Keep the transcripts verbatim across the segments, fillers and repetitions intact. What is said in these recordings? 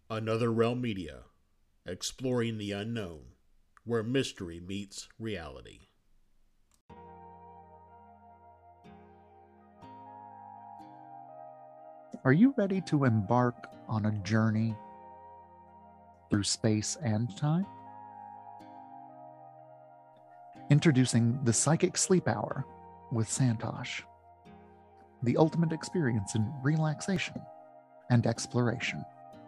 Another Realm Media, exploring the unknown, where mystery meets reality. Are you ready to embark on a journey through space and time? Introducing the Psychic Sleep Hour with Santosh, the ultimate experience in relaxation and exploration.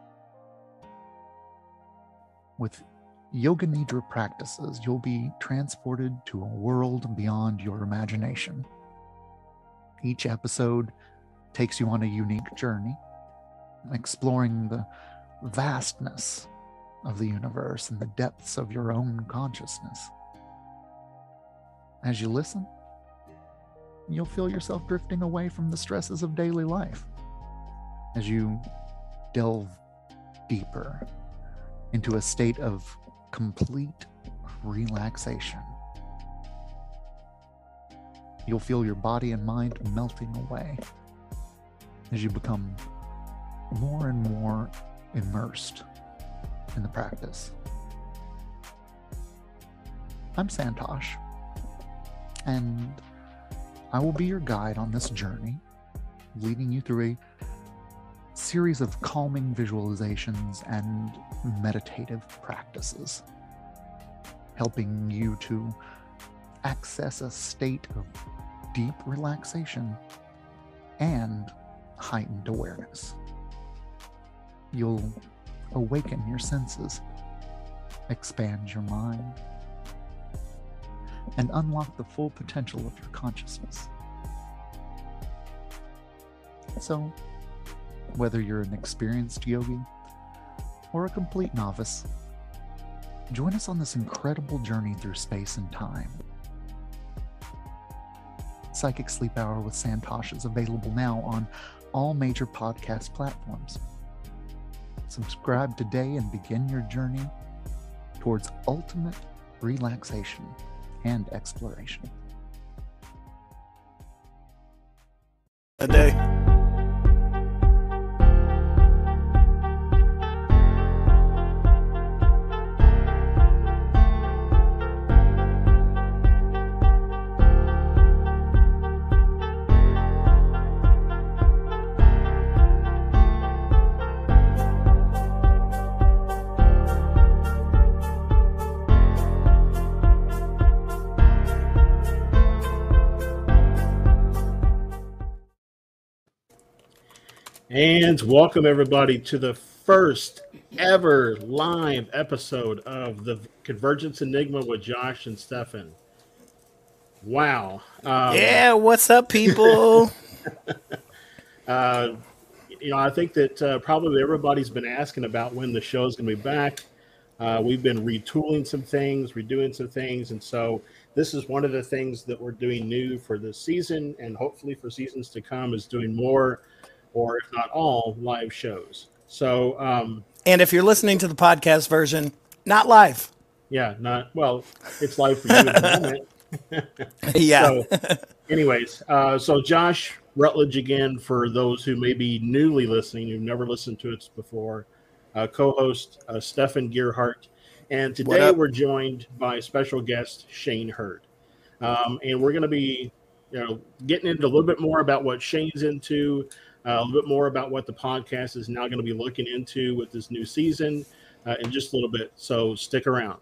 With Yoga Nidra practices, you'll be transported to a world beyond your imagination. Each episode takes you on a unique journey, exploring the vastness of the universe and the depths of your own consciousness. As you listen, you'll feel yourself drifting away from the stresses of daily life as you delve deeper into a state of complete relaxation. You'll feel your body and mind melting away as you become more and more immersed in the practice. I'm Santosh, and I will be your guide on this journey, leading you through a series of calming visualizations and meditative practices, helping you to access a state of deep relaxation and heightened awareness. You'll awaken your senses, expand your mind, and unlock the full potential of your consciousness. So, whether you're an experienced yogi or a complete novice, join us on this incredible journey through space and time. Psychic Sleep Hour with Santosh is available now on all major podcast platforms. Subscribe today and begin your journey towards ultimate relaxation and exploration. A day. And welcome everybody to the first ever live episode of the Convergence Enigma with Josh and Stefan. Wow. Um, yeah, what's up, people? uh, you know, I think that uh, probably everybody's been asking about when the show is going to be back. Uh, we've been retooling some things, redoing some things, and so this is one of the things that we're doing new for this season, and hopefully for seasons to come is doing more, or if not all, live shows. So, um, and if you're listening to the podcast version, not live. Yeah, not well. It's live for you at the moment. Yeah. So, anyways, uh, so Josh Rutledge again, for those who may be newly listening, who've never listened to it before, uh, co-host uh, Stefan Gearhart, and today we're joined by special guest Shane Hurd, um, and we're going to be, you know, getting into a little bit more about what Shane's into. Uh, a little bit more about what the podcast is now going to be looking into with this new season uh, in just a little bit. So stick around.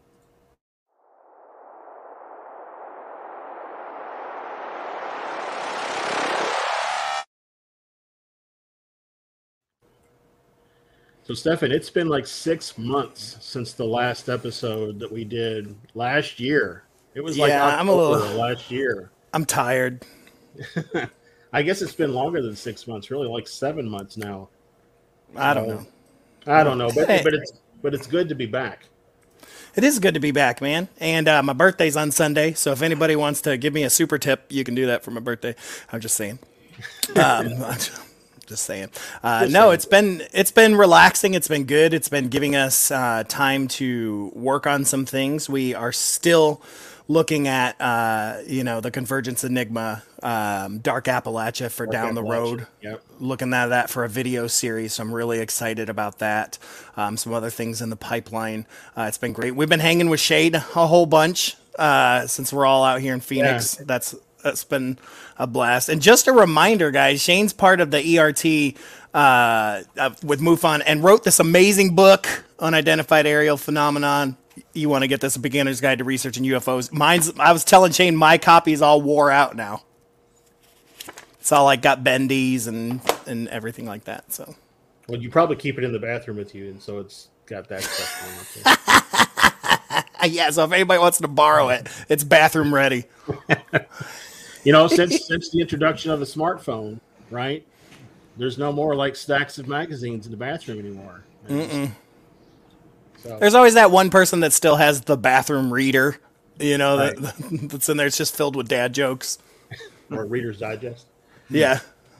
So, Stefan, it's been like six months since the last episode that we did last year. It was like yeah, October I'm a little, last year. I'm tired. I guess it's been longer than six months, really, like seven months now. I don't uh, know. I don't know, but but it's but it's good to be back. It is good to be back, man. And uh, my birthday's on Sunday, so if anybody wants to give me a super tip, you can do that for my birthday. I'm just saying. Um, just saying. Uh, just no, saying. it's been it's been relaxing. It's been good. It's been giving us uh, time to work on some things. We are still looking at, uh, you know, the Convergence Enigma, um, Dark Appalachia for Dark down the Appalachia. road. Yep. Looking at that for a video series. So I'm really excited about that. Um, some other things in the pipeline. Uh, it's been great. We've been hanging with Shade a whole bunch uh, since we're all out here in Phoenix. Yeah. That's that's been a blast. And just a reminder, guys, Shane's part of the E R T uh, uh, with MUFON and wrote this amazing book, Unidentified Aerial Phenomenon. You want to get this, A Beginner's Guide to Researching U F Os. Mine's, I was telling Shane, my copy's all wore out now. It's all like got bendies and, and everything like that. So, well, you probably keep it in the bathroom with you, and so it's got that stuff on it. Yeah, so if anybody wants to borrow it, it's bathroom ready. You know, since since the introduction of the smartphone, right? There's no more like stacks of magazines in the bathroom anymore. Mm-mm. So. There's always that one person that still has the bathroom reader, you know, right. that, that's in there. It's just filled with dad jokes. Or Reader's Digest. Yeah.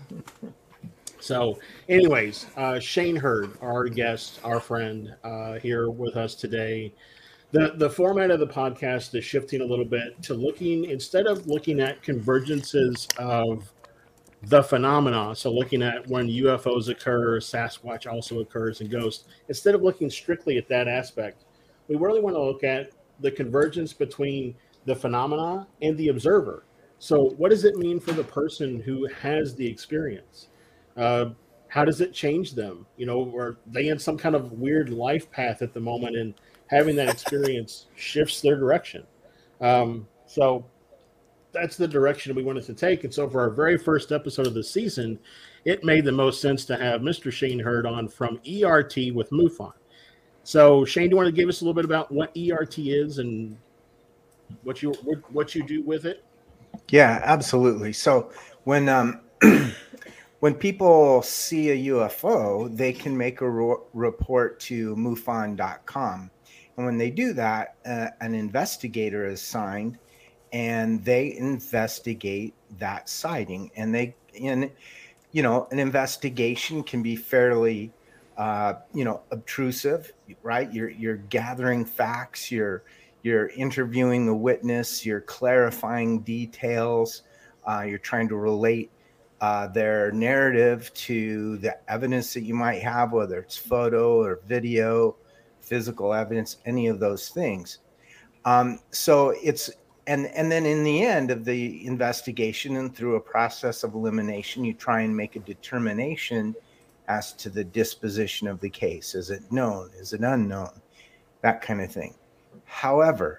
So, anyways, uh, Shane Hurd, our guest, our friend, uh, here with us today. The the format of the podcast is shifting a little bit to looking, instead of looking at convergences of the phenomena, so looking at when U F Os occur, Sasquatch also occurs, and ghosts, instead of looking strictly at that aspect, we really want to look at the convergence between the phenomena and the observer. So what does it mean for the person who has the experience? Uh, how does it change them? You know, are they in some kind of weird life path at the moment, and having that experience shifts their direction? Um, so that's the direction we wanted to take. And so for our very first episode of the season, it made the most sense to have Mister Shane Hurd on from E R T with MUFON. So Shane, do you want to give us a little bit about what E R T is and what you what you do with it? Yeah, absolutely. So when um, when people see a U F O, they can make a ro- report to MUFON dot com. And when they do that, uh, an investigator is assigned, and they investigate that sighting. And they, in, you know, an investigation can be fairly, uh, you know, obtrusive, right? You're you're gathering facts, you're you're interviewing the witness, you're clarifying details, uh, you're trying to relate uh, their narrative to the evidence that you might have, whether it's photo or video, physical evidence, any of those things. Um, so it's, and, and then in the end of the investigation and through a process of elimination, you try and make a determination as to the disposition of the case. Is it known? Is it unknown? That kind of thing. However,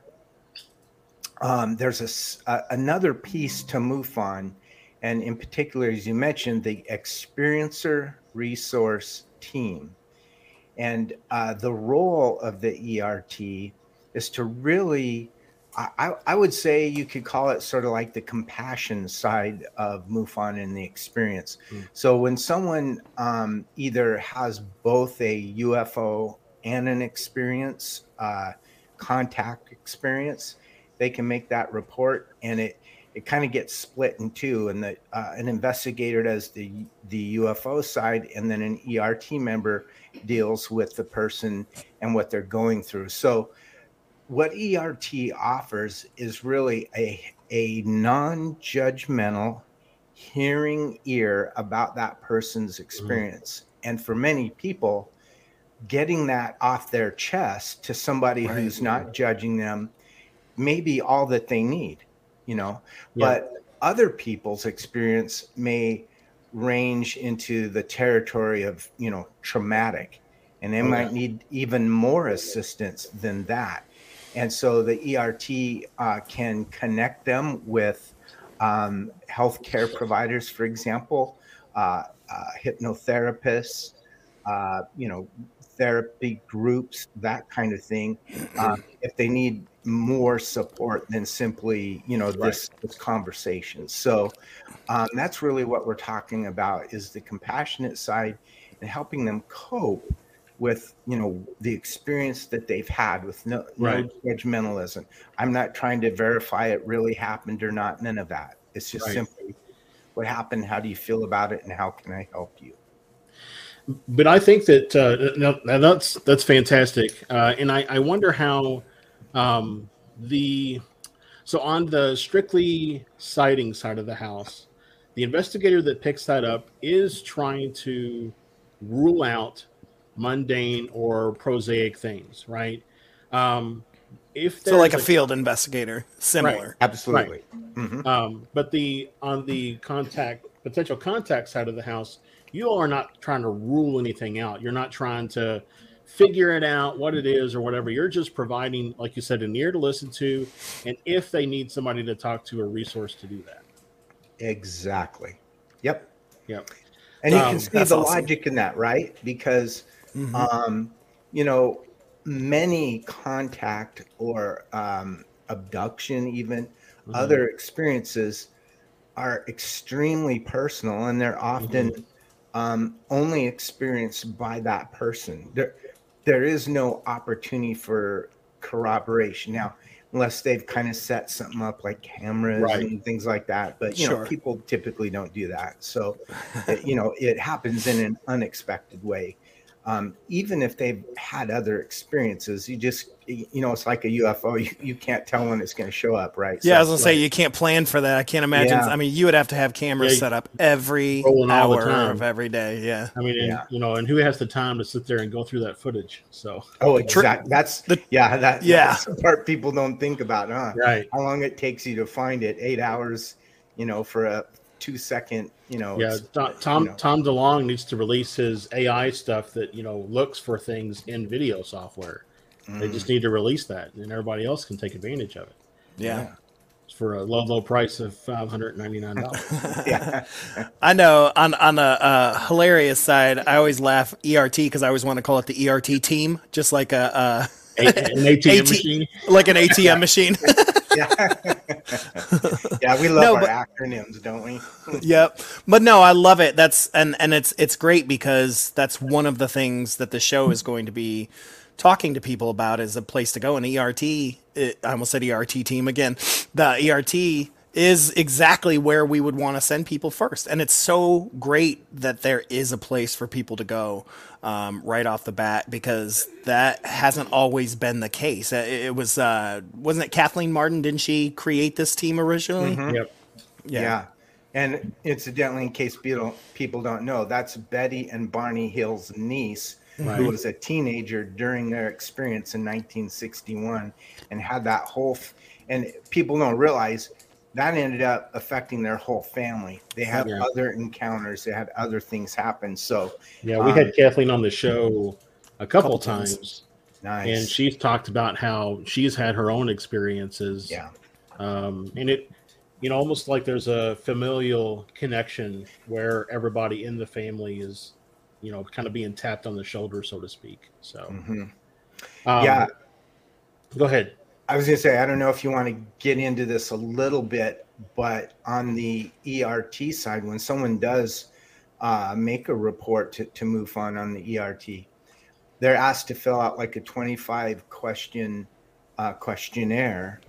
um, there's a, uh, another piece to MUFON, and in particular, as you mentioned, the experiencer resource team. And uh, the role of the E R T is to really, I, I would say you could call it sort of like the compassion side of MUFON and the experience. Mm. So when someone um, either has both a U F O and an experience, uh, contact experience, they can make that report, and it it kind of gets split in two, and the uh, an investigator does the the U F O side, and then an E R T member deals with the person and what they're going through. So what E R T offers is really a a non-judgmental hearing ear about that person's experience. Mm. And for many people, getting that off their chest to somebody right. who's not judging them may be all that they need, you know, yeah. But other people's experience may range into the territory of, you know, traumatic, and they oh, might yeah. need even more assistance than that. And so the E R T uh, can connect them with um, healthcare providers, for example, uh, uh, hypnotherapists, uh, you know, therapy groups, that kind of thing, um, if they need more support than simply, you know, this, right. this conversation. So um, that's really what we're talking about, is the compassionate side and helping them cope with, you know, the experience that they've had with no, right. no judgmentalism. I'm not trying to verify it really happened or not, none of that. It's just right. simply what happened, how do you feel about it, and how can I help you? But I think that uh, no, that's that's fantastic, uh, and I, I wonder how um, the So on the strictly sighting side of the house, the investigator that picks that up is trying to rule out mundane or prosaic things, right? Um, if So like a there's field investigator, similar. Absolutely. Right. Um, but the on the contact potential contact side of the house, you are not trying to rule anything out. You're not trying to figure it out what it is or whatever. You're just providing, like you said, an ear to listen to, and if they need somebody to talk to, a resource to do that. Exactly. Yep. Yep. And you Um, can see that's the awesome. logic in that, right? Because, Mhm. um, you know, many contact or um, abduction, even Mhm. other experiences are extremely personal, and they're often um, only experienced by that person. There, there is no opportunity for corroboration now, unless they've kind of set something up like cameras Right. and things like that. But you Sure. know, people typically don't do that. So, it, you know, it happens in an unexpected way. Um, even if they've had other experiences, you just, you know, it's like a U F O. You, you can't tell when it's going to show up, right? Yeah, So, I was gonna say you can't plan for that. I can't imagine. Yeah. I mean, you would have to have cameras Yeah, set up every rolling all the hour time. of every day. Yeah. I mean, and, Yeah. you know, and who has the time to sit there and go through that footage? So, Oh, exactly. That's The- yeah. That, Yeah. That's the part people don't think about, huh? right. How long it takes you to find it? Eight hours, you know, for a two second, you know. Yeah, it's- Tom Tom, you know. Tom DeLonge needs to release his A I stuff that, you know, looks for things in video software. They Mm. just need to release that, and everybody else can take advantage of it. Yeah. It's for a low, low price of five hundred ninety-nine dollars. Yeah. I know. On on a uh, hilarious side, I always laugh E R T because I always want to call it the E R T team, just like a, An A T M AT machine. uh like an A T M machine. Yeah. Yeah, we love No, our but- acronyms, don't we? Yep. But no, I love it. That's and and it's it's great because that's one of the things that the show is going to be talking to people about is a place to go. And E R T, it, I almost said E R T team again. The E R T is exactly where we would want to send people first. And it's so great that there is a place for people to go um, right off the bat, because that hasn't always been the case. It, it was, uh, wasn't it Kathleen Martin? Didn't she create this team originally? Mhm. Yep. Yeah. And incidentally, in case people people don't know, that's Betty and Barney Hill's niece, Right. who was a teenager during their experience in nineteen sixty-one and had that whole, f- and people don't realize that ended up affecting their whole family. They had Yeah. other encounters, they had other things happen. So Yeah, we Um, had Kathleen on the show a couple, Couple times. times, nice. and she's talked about how she's had her own experiences. yeah. Um, and it, you know, almost like there's a familial connection where everybody in the family is, you know, kind of being tapped on the shoulder, so to speak. So, hmm um, Yeah. go ahead. I was going to say, I don't know if you want to get into this a little bit, but on the E R T side, when someone does uh, make a report to, to MUFON on the E R T, they're asked to fill out like a twenty-five question uh, questionnaire.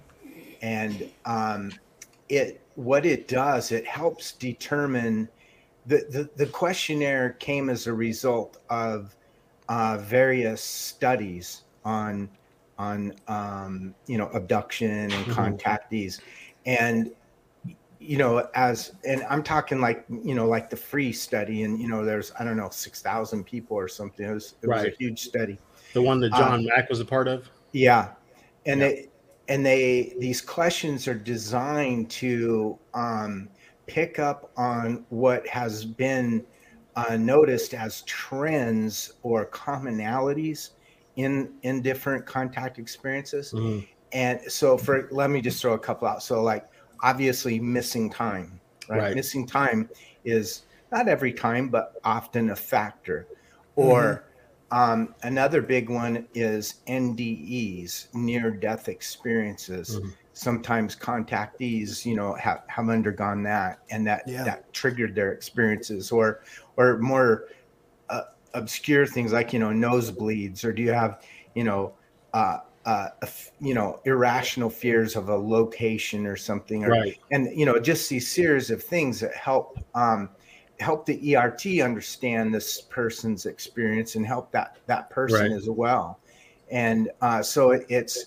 And um, it what it does, it helps determine, the, the, the questionnaire came as a result of uh, various studies on on um, you know, abduction and Mhm. contactees, and you know, as and I'm talking like, you know, like the free study, and you know, there's, I don't know, six thousand people or something. It was it was Right. a huge study. The one that Uh, John Mack was a part of. Yeah, and Yeah. they and they these questions are designed to um, pick up on what has been uh, noticed as trends or commonalities in in different contact experiences. Mhm. And so, for let me just throw a couple out. So, like, obviously, missing time, right? Right. Missing time is not every time, but often a factor. Or um, another big one is N D Es, near-death experiences. Mhm. Sometimes contactees, you know, have, have undergone that, and that Yeah. that triggered their experiences. Or or more uh, obscure things like, you know, nosebleeds, or do you have, you know, uh, uh, a f- you know, irrational fears of a location or something, or, Right. and you know, just these series of things that help um, help the E R T understand this person's experience and help that that person Right. as well. And uh, so it, it's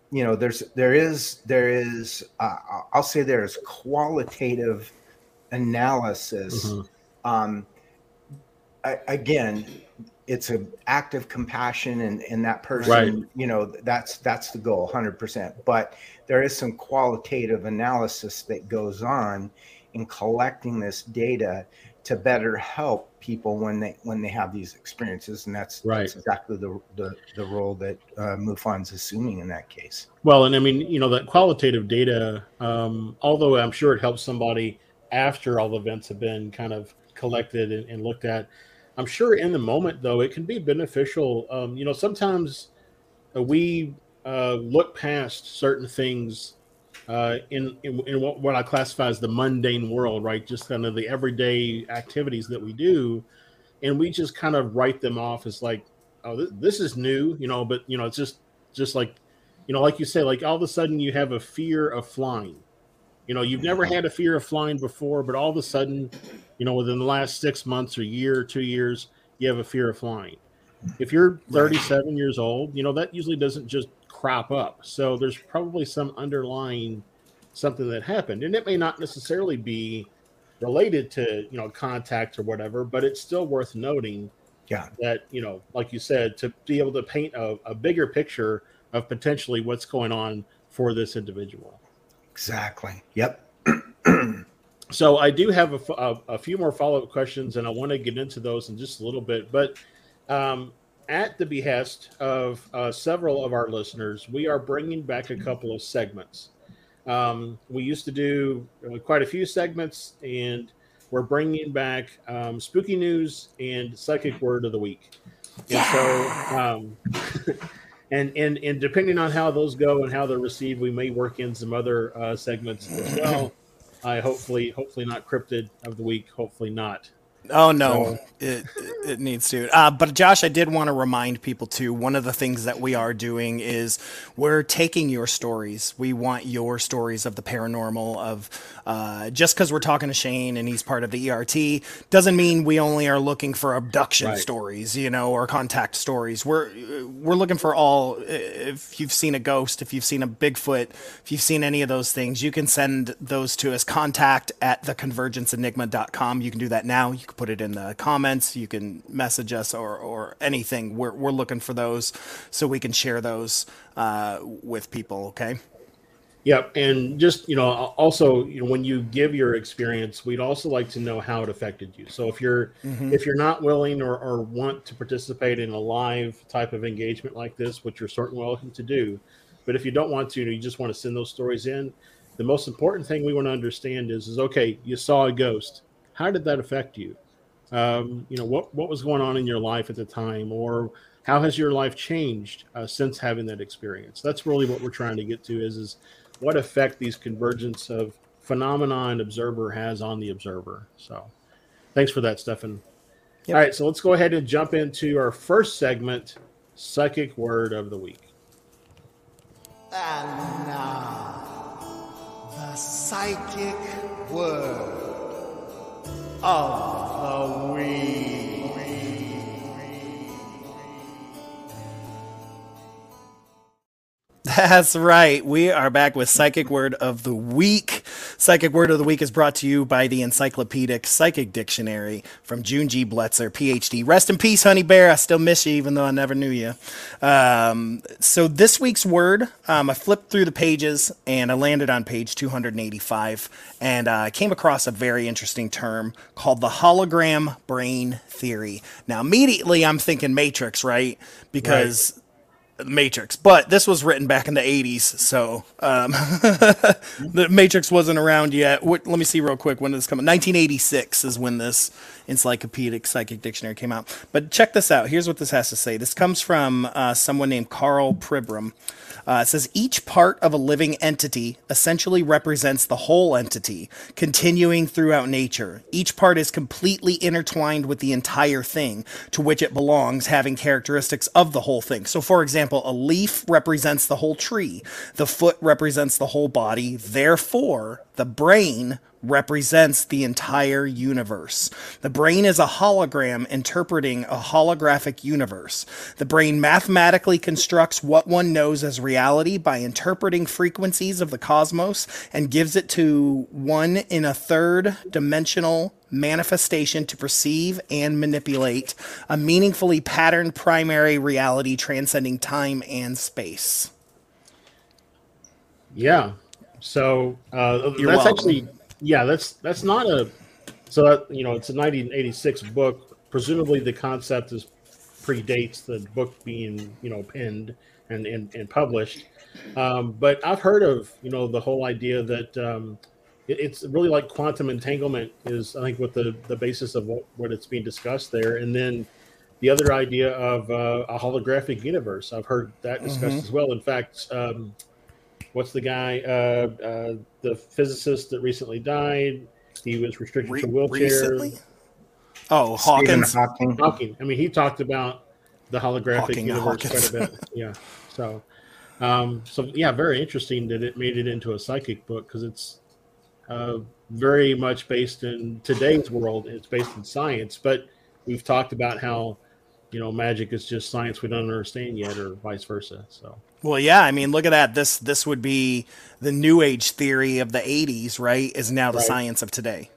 you know, there's there is there is uh, I'll say there is qualitative analysis. Mm-hmm. Um, I, again, it's an act of compassion, and, and that person, right. you know, that's that's the goal, one hundred percent. But there is some qualitative analysis that goes on in collecting this data to better help people when they when they have these experiences, and that's, right. that's exactly the, the the role that uh, MUFON's assuming in that case. Well, and I mean, you know, that qualitative data, um, although I'm sure it helps somebody after all the events have been kind of collected and, and looked at, I'm sure in the moment though it can be beneficial. Um, you know, sometimes uh, we uh, look past certain things. Uh, in, in in what, what I classify as the mundane world, right? Just kind of the everyday activities that we do, and we just kind of write them off as like, oh, this, this is new, you know. But you know, it's just just like, you know, like you say, like all of a sudden you have a fear of flying. You know, you've never had a fear of flying before, but all of a sudden, you know, within the last six months or year or two years, you have a fear of flying. If you're thirty-seven years old, you know, that usually doesn't just crop up. So there's probably some underlying something that happened, and it may not necessarily be related to, you know, contact or whatever, but it's still worth noting yeah. that, you know, like you said, to be able to paint a, a bigger picture of potentially what's going on for this individual. Exactly. Yep. So I do have a, a, a few more follow-up questions, and I want to get into those in just a little bit, but um, at the behest of uh, several of our listeners, we are bringing back a couple of segments. Um, we used to do uh, quite a few segments, and we're bringing back um, Spooky News and Psychic Word of the Week. And so, um, and, and, and depending on how those go and how they're received, we may work in some other uh, segments as well. I hopefully, hopefully not Cryptid of the Week. Hopefully not. Oh, no, it, it needs to. Uh, but Josh, I did want to remind people too, one of the things that we are doing is we're taking your stories. We want your stories of the paranormal, of uh, just because we're talking to Shane and he's part of the E R T doesn't mean we only are looking for abduction right. stories, you know, or contact stories. We're, we're looking for all. If you've seen a ghost, if you've seen a Bigfoot, if you've seen any of those things, you can send those to us. Contact at the convergence enigma dot com. You can do that now. You can put it in the comments. You can message us or, or anything. We're, we're looking for those so we can share those uh, with people. Okay. Yep. And just, you know, also, you know, when you give your experience, we'd also like to know how it affected you. So if you're, mm-hmm. if you're not willing or, or want to participate in a live type of engagement like this, which you're certainly welcome to do, but if you don't want to, you just want to send those stories in, the most important thing we want to understand is, is okay, you saw a ghost. How did that affect you? Um, you know, what, what was going on in your life at the time, or how has your life changed uh, since having that experience? That's really what we're trying to get to is, is what effect these convergence of phenomena and observer has on the observer. So thanks for that, Stefan. Yep. All right, so let's go ahead and jump into our first segment, Psychic Word of the Week. And now, the Psychic Word of the Week. That's right. We are back with Psychic Word of the Week. Psychic Word of the Week is brought to you by the Encyclopedic Psychic Dictionary from June G. Bletzer, P H D. Rest in peace, Honey Bear. I still miss you, even though I never knew you. Um, so this week's word, um, I flipped through the pages and I landed on page two hundred eighty-five, and I uh, came across a very interesting term called the hologram brain theory. Now, immediately I'm thinking Matrix, right? Because... Right. Matrix, but this was written back in the eighties, so um, the Matrix wasn't around yet. What, let me see real quick when did this come out. nineteen eighty-six is when this Encyclopedic Psychic Dictionary came out. But check this out. Here's what this has to say. This comes from uh, someone named Carl Pribram. Uh, it says, each part of a living entity essentially represents the whole entity, continuing throughout nature. Each part is completely intertwined with the entire thing to which it belongs, having characteristics of the whole thing. So, for example, a leaf represents the whole tree. The foot represents the whole body. Therefore, the brain represents the entire universe. The brain is a hologram interpreting a holographic universe. The brain mathematically constructs what one knows as reality by interpreting frequencies of the cosmos and gives it to one in a third dimensional manifestation to perceive and manipulate a meaningfully patterned primary reality transcending time and space. Yeah. So uh, You're that's welcome. actually, yeah, that's that's not a, so that, you know, it's a nineteen eighty-six book. Presumably the concept is predates the book being, you know, penned and, and, and published. Um, but I've heard of, you know, the whole idea that um, it, it's really like quantum entanglement is, I think, what the, the basis of what, what it's being discussed there. And then the other idea of uh, a holographic universe, I've heard that discussed Mm-hmm. as well. In fact, um, what's the guy, uh, uh, the physicist that recently died? He was restricted Re- to wheelchair. recently? Oh, Stephen Hawkins. Hawking. Hawking. I mean, he talked about the holographic Hawking and universe Hawkins. quite a bit. Yeah. So, um, so yeah, very interesting that it made it into a psychic book because it's uh, very much based in today's world. It's based in science, but we've talked about how, you know, magic is just science we don't understand yet, or vice versa. So. Well, yeah, I mean, look at that. This this would be the New Age theory of the eighties, right? Is now the Right. science of today.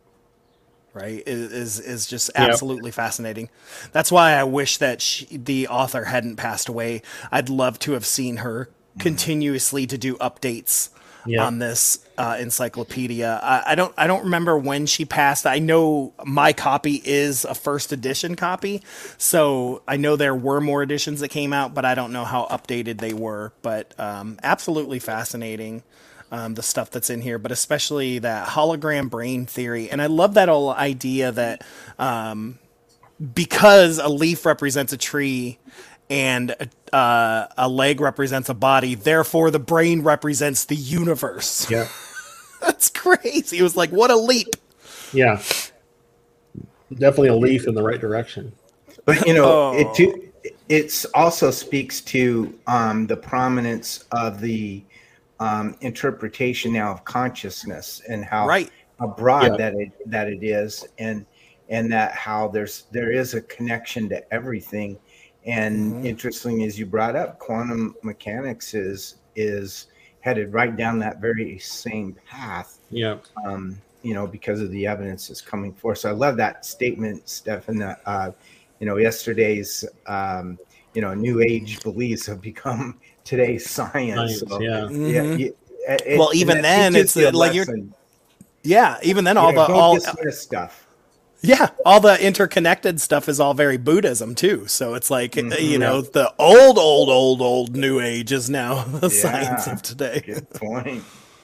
Right? Is is, is just Yep. absolutely fascinating. That's why I wish that she, the author hadn't passed away. I'd love to have seen her continuously to do updates Yeah. on this uh, encyclopedia. I, I don't I don't remember when she passed. I know my copy is a first edition copy, so I know there were more editions that came out, but I don't know how updated they were. But um, absolutely fascinating, um, the stuff that's in here, but especially that hologram brain theory. And I love that whole idea that um, because a leaf represents a tree and uh, a leg represents a body, therefore the brain represents the universe. Yeah. That's crazy. It was like, what a leap. Yeah. Definitely a leaf in the right direction. But you know, Oh. it too, it's also speaks to um, the prominence of the um, interpretation now of consciousness and how Right. how broad Yeah. that it that it is, and and that how there's there is a connection to everything. And Mhm. interesting, as you brought up, quantum mechanics is is headed right down that very same path. Yeah. Um, you know, because of the evidence that's coming forth. So I love that statement, Stefan. That uh, you know, yesterday's um, you know, new age beliefs have become today's science. Science, so, yeah. yeah. Mhm. you- it- Well, and even that then, teaches it's you a like you're- lesson. Yeah. Even then, You all know, the don't all dismiss stuff. yeah, all the interconnected stuff is all very Buddhism too. So it's like Mhm. you know, the old, old, old, old New Age is now the Yeah. science of today. Good point.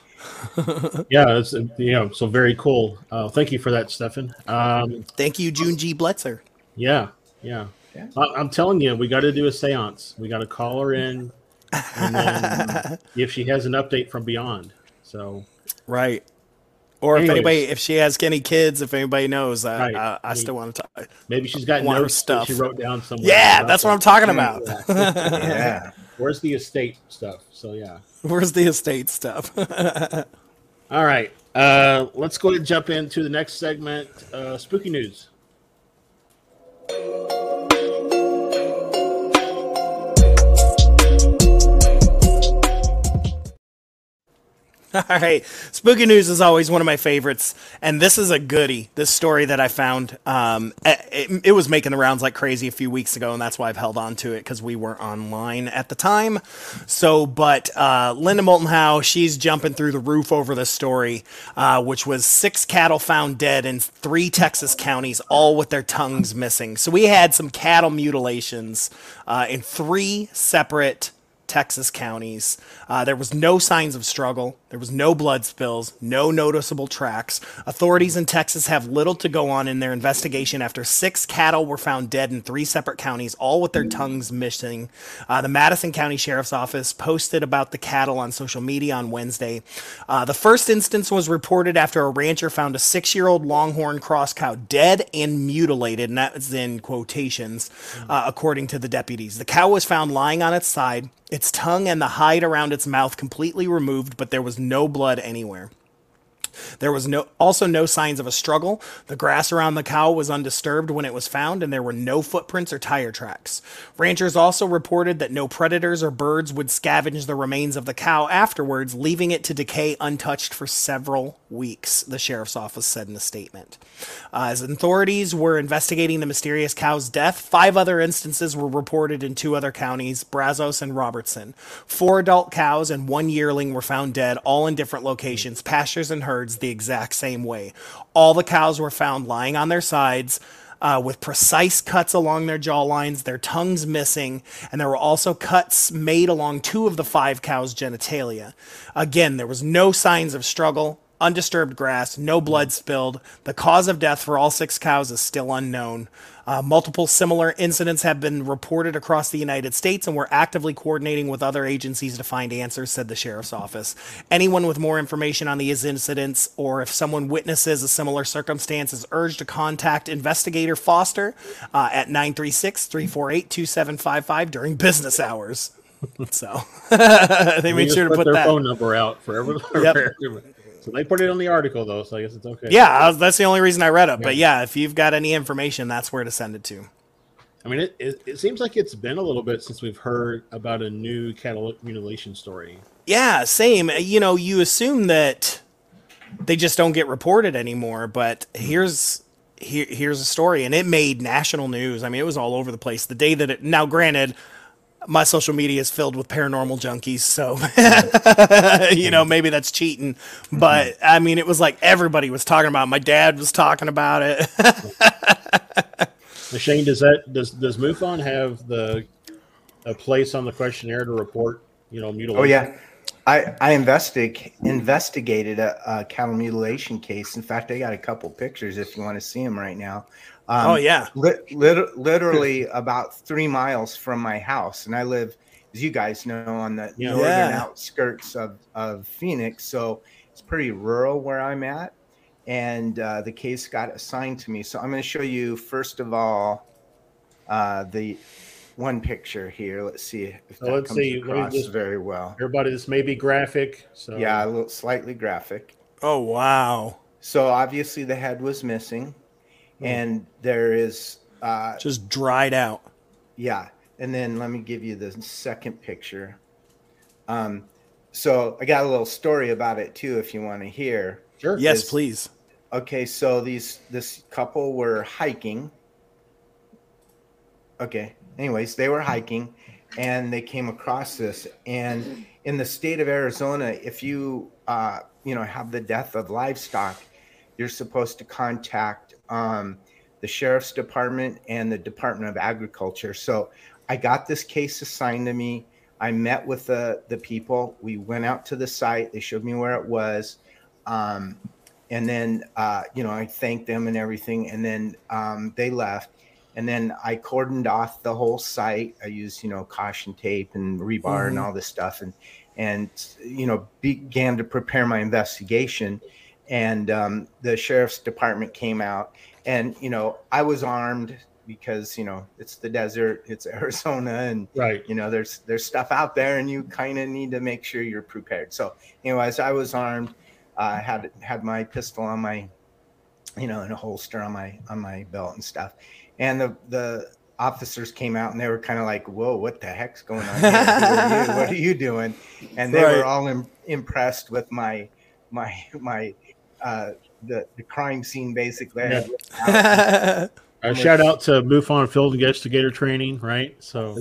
Yeah. It's, yeah. So very cool. Uh, thank you for that, Stefan. Um, Thank you, June G. Blitzer. yeah. Yeah. Yeah. I, I'm telling you, we got to do a seance. We got to call her in and then if she has an update from beyond. So, Right. Or if Anyways. anybody, if she has any kids, if anybody knows, I, Right. I, I still want to talk. maybe she's got Want her notes stuff. that she wrote down somewhere. Yeah, about that's what I'm that. talking about. Yeah. Where's the estate stuff? So, yeah. Where's the estate stuff? All right. Uh, let's go ahead and jump into the next segment, uh, spooky news. All right. Spooky news is always one of my favorites. And this is a goodie. This story that I found, um, it, it was making the rounds like crazy a few weeks ago. And that's why I've held on to it, because we weren't online at the time. So, but uh, Linda Moulton Howe, she's jumping through the roof over this story, uh, which was six cattle found dead in three Texas counties, all with their tongues missing. So we had some cattle mutilations uh, in three separate Texas counties. Uh, there was no signs of struggle. There was no blood spills, no noticeable tracks. Authorities in Texas have little to go on in their investigation after six cattle were found dead in three separate counties, all with their tongues missing. Uh, the Madison County Sheriff's Office posted about the cattle on social media on Wednesday. Uh, the first instance was reported after a rancher found a six-year-old longhorn cross cow dead and mutilated, and that was in quotations, uh, according to the deputies. The cow was found lying on its side, its tongue and the hide around its mouth completely removed, but there was no blood anywhere. death. There was no also no signs of a struggle. The grass around the cow was undisturbed when it was found, and there were no footprints or tire tracks. Ranchers also reported that no predators or birds would scavenge the remains of the cow afterwards, leaving it to decay untouched for several weeks, the sheriff's office said in a statement. Uh, as authorities were investigating the mysterious cow's death, five other instances were reported in two other counties, Brazos and Robertson. Four adult cows and one yearling were found dead, all in different locations, pastures and herds, the exact same way. All the cows were found lying on their sides, Uh, with precise cuts along their jaw lines, their tongues missing, and there were also cuts made along two of the five cows' genitalia. Again, there was no signs of struggle, undisturbed grass, no blood spilled. The cause of death for all six cows is still unknown. Uh, multiple similar incidents have been reported across the United States, and we're actively coordinating with other agencies to find answers, said the sheriff's office. Anyone with more information on these incidents, or if someone witnesses a similar circumstance, is urged to contact Investigator Foster uh, at nine three six, three four eight, two seven five five during business hours. So they made sure to put put their that phone number out for everyone. Yep. So they put it on the article, though, so I guess it's okay. Yeah, I was, that's the only reason I read it. But yeah, if you've got any information, that's where to send it to. I mean, it, it, it seems like it's been a little bit since we've heard about a new cattle mutilation story. Yeah, same. You know, you assume that they just don't get reported anymore, but here's here, here's a story, and it made national news. I mean, it was all over the place. The day that it, now granted, my social media is filled with paranormal junkies, so you know, maybe that's cheating, but I mean, it was like everybody was talking about it. My dad was talking about it. Shane, does that does does MUFON have the a place on the questionnaire to report, you know, mutilation? Oh yeah, I I investig investigated a, a cattle mutilation case. In fact, I got a couple pictures if you want to see them right now. Um, oh yeah, li- lit- literally about three miles from my house, and I live, as you guys know, on the Yeah. northern Yeah. outskirts of of Phoenix. So it's pretty rural where I'm at. And uh, the case got assigned to me. So I'm going to show you, first of all, uh, the one picture here. Let's see if So that let's comes see. Let me across just- very well. Everybody, this may be graphic. So Yeah, a little slightly graphic. oh wow, So obviously the head was missing. And there is, uh, just dried out. yeah. And then let me give you the second picture. Um, so I got a little story about it too, if you want to hear. sure. Yes, Is- please. Okay, so these this couple were hiking. Okay, anyways, they were hiking and they came across this. And in the state of Arizona, if you uh, you know, have the death of livestock, you're supposed to contact um, the sheriff's department and the Department of Agriculture. So I got this case assigned to me. I met with the the people. We went out to the site. They showed me where it was. Um, and then, uh, you know, I thanked them and everything. And then um, they left. And then I cordoned off the whole site. I used, you know, caution tape and rebar Mhm. and all this stuff. And, and, you know, began to prepare my investigation. And um, the sheriff's department came out. And, you know, I was armed because, you know, it's the desert, it's Arizona. And, Right. you know, there's there's stuff out there and you kind of need to make sure you're prepared. So anyways, I was armed. I uh, had had my pistol on my, you know, in a holster on my on my belt and stuff. And the the officers came out and they were kind of like, "Whoa, what the heck's going on here? Who are you? What are you doing?" And they Right. were all im- impressed with my my my uh, the the crime scene basically. I had Uh, shout out to MUFON Field Investigator Training, right? So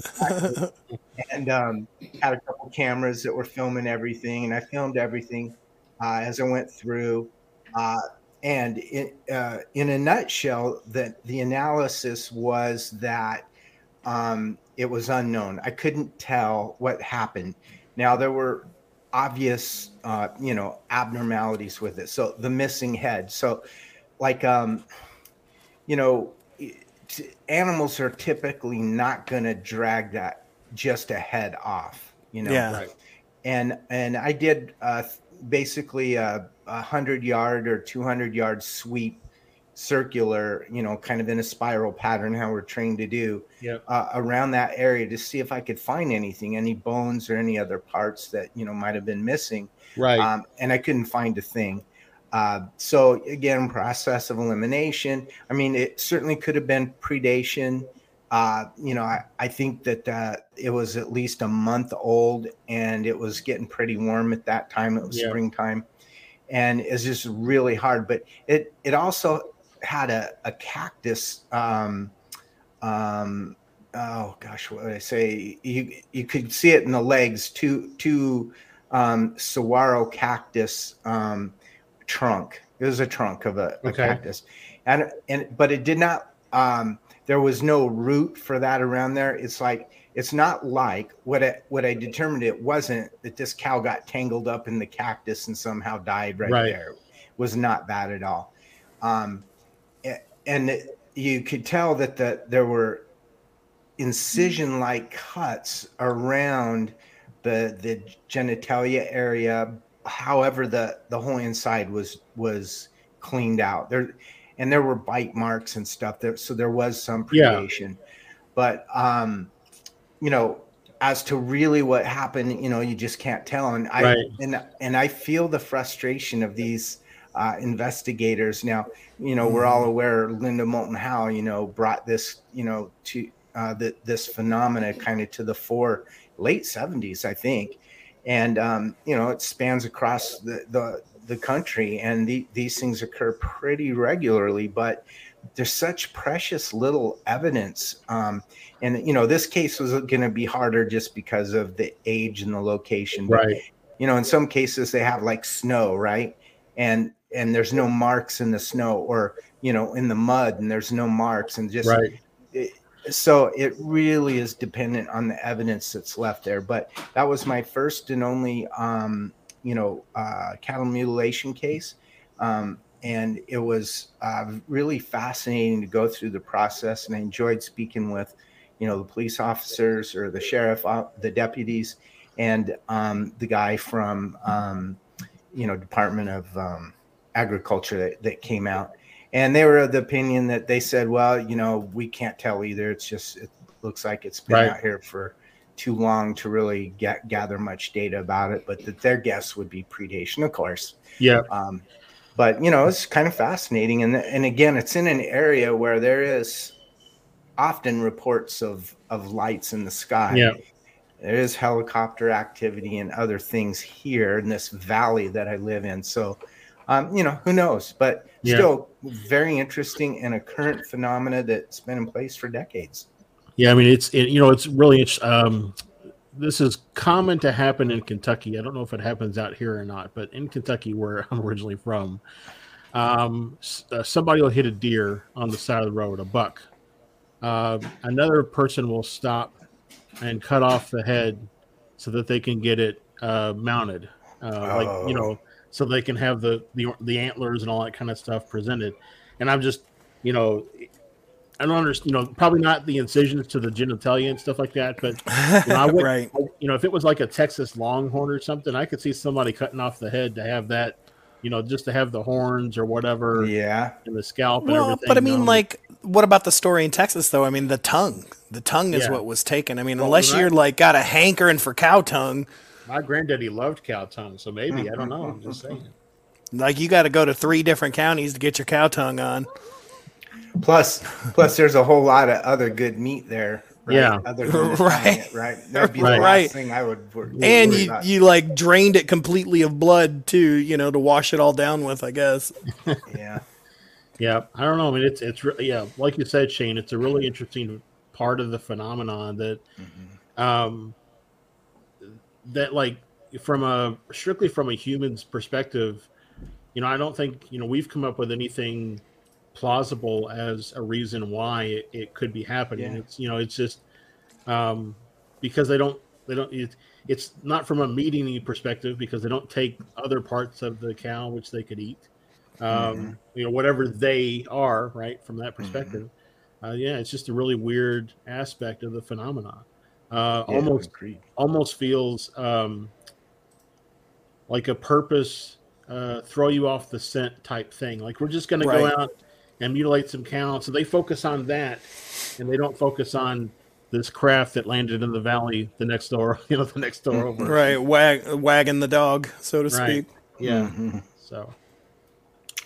and um, had a couple cameras that were filming everything, and I filmed everything uh, as I went through. Uh, and in, uh, in a nutshell, that the analysis was that um, it was unknown. I couldn't tell what happened. Now there were obvious, uh, you know, abnormalities with it. So the missing head. So, like, um, you know, it, animals are typically not going to drag that just a head off. You know, Yeah. right. and and I did uh, basically a, a hundred yard or two hundred yard sweep, circular, you know, kind of in a spiral pattern, how we're trained to do, Yep. uh, around that area to see if I could find anything, any bones or any other parts that, you know, might have been missing. Right. Um, and I couldn't find a thing. Uh, so again, process of elimination. I mean, it certainly could have been predation. Uh, you know, I, I think that uh, it was at least a month old, and it was getting pretty warm at that time. It was Yeah. springtime, and it's just really hard. But it it also had a, a cactus. Um, um, oh gosh, what did I say? You you could see it in the legs. Two two um, saguaro cactus um, trunk. It was a trunk of a, a Okay. cactus, and and but it did not. Um, there was no root for that around there. It's like it's not like what I, what I determined it wasn't that this cow got tangled up in the cactus and somehow died right, Right. there. It was not that at all. Um, a- and it- you could tell that the there were incision like cuts around the the genitalia area. However, the the whole inside was was cleaned out there, and there were bite marks and stuff there, so there was some Yeah. predation. But um you know, as to really what happened, you know, you just can't tell. And I Right. and and I feel the frustration of these uh, investigators. Now, you know, we're all aware Linda Moulton Howe, you know, brought this, you know, to uh, the, this phenomena kind of to the fore, late seventies, I think, and um, you know, it spans across the the, the country, and the, these things occur pretty regularly, but there's such precious little evidence. Um, and, you know, this case was going to be harder just because of the age and the location. But, Right. you know, in some cases they have like snow, right? And, and there's no marks in the snow, or, you know, in the mud, and there's no marks, and just, Right. it, so it really is dependent on the evidence that's left there. But that was my first and only, um, you know, uh, cattle mutilation case. Um, And it was uh, really fascinating to go through the process. And I enjoyed speaking with, you know, the police officers or the sheriff, uh, the deputies, and um, the guy from, um, you know, Department of um, Agriculture that, that came out. And they were of the opinion that they said, well, you know, we can't tell either. It's just, it looks like it's been Right. out here for too long to really get, gather much data about it. But that their guess would be predation, of course. Yeah. Um, But, you know, it's kind of fascinating. And, and again, it's in an area where there is often reports of, of lights in the sky. Yeah. There is helicopter activity and other things here in this valley that I live in. So, um, you know, who knows? But Yeah. still very interesting, and a current phenomena that's been in place for decades. Yeah. I mean, it's, it, you know, it's really, it's, um, this is common to happen in Kentucky. I don't know if it happens out here or not, but in Kentucky, where I'm originally from, um, uh, somebody will hit a deer on the side of the road, a buck. Uh, another person will stop and cut off the head so that they can get it uh, mounted, uh, like, you know, so they can have the, the the antlers and all that kind of stuff presented. And I'm just, you know, I don't understand, you know, probably not the incisions to the genitalia and stuff like that, but you know, I would, Right. you know, if it was like a Texas Longhorn or something, I could see somebody cutting off the head to have that, you know, just to have the horns or whatever, Yeah. and the scalp and Well, everything. but I mean, you know. like, what about the story in Texas, though? I mean, the tongue. The tongue is Yeah. what was taken. I mean, Well, unless right. you're, like, got a hankering for cow tongue, my granddaddy loved cow tongue, so maybe I don't know. I'm just saying. like, you got to go to three different counties to get your cow tongue on. Plus, plus, there's a whole lot of other good meat there. Right? Yeah. Other than Right. it, right. That'd be Right. the last Right. thing I would. would And worry you, about. you, like, drained it completely of blood, too, you know, to wash it all down with, I guess. Yeah. Yeah, I don't know. I mean, it's it's really, yeah, like you said, Shane. It's a really interesting part of the phenomenon that, um, that like from a strictly from a human's perspective, you know, I don't think you know we've come up with anything plausible as a reason why it, it could be happening. Yeah. It's you know, it's just um, because they don't they don't. It, it's not from a meat eating perspective because they don't take other parts of the cow which they could eat. Um, Mm-hmm. You know, whatever they are, right? From that perspective, uh, yeah, it's just a really weird aspect of the phenomenon. Uh, Yeah, almost, agreed. almost feels um, like a purpose uh, throw you off the scent type thing. Like we're just going to go Right. out and mutilate some cows, so they focus on that, and they don't focus on this craft that landed in the valley the next door. You know, the next door over. Right. Wag, wagging the dog, so to Right. speak. Yeah. Mhm. So.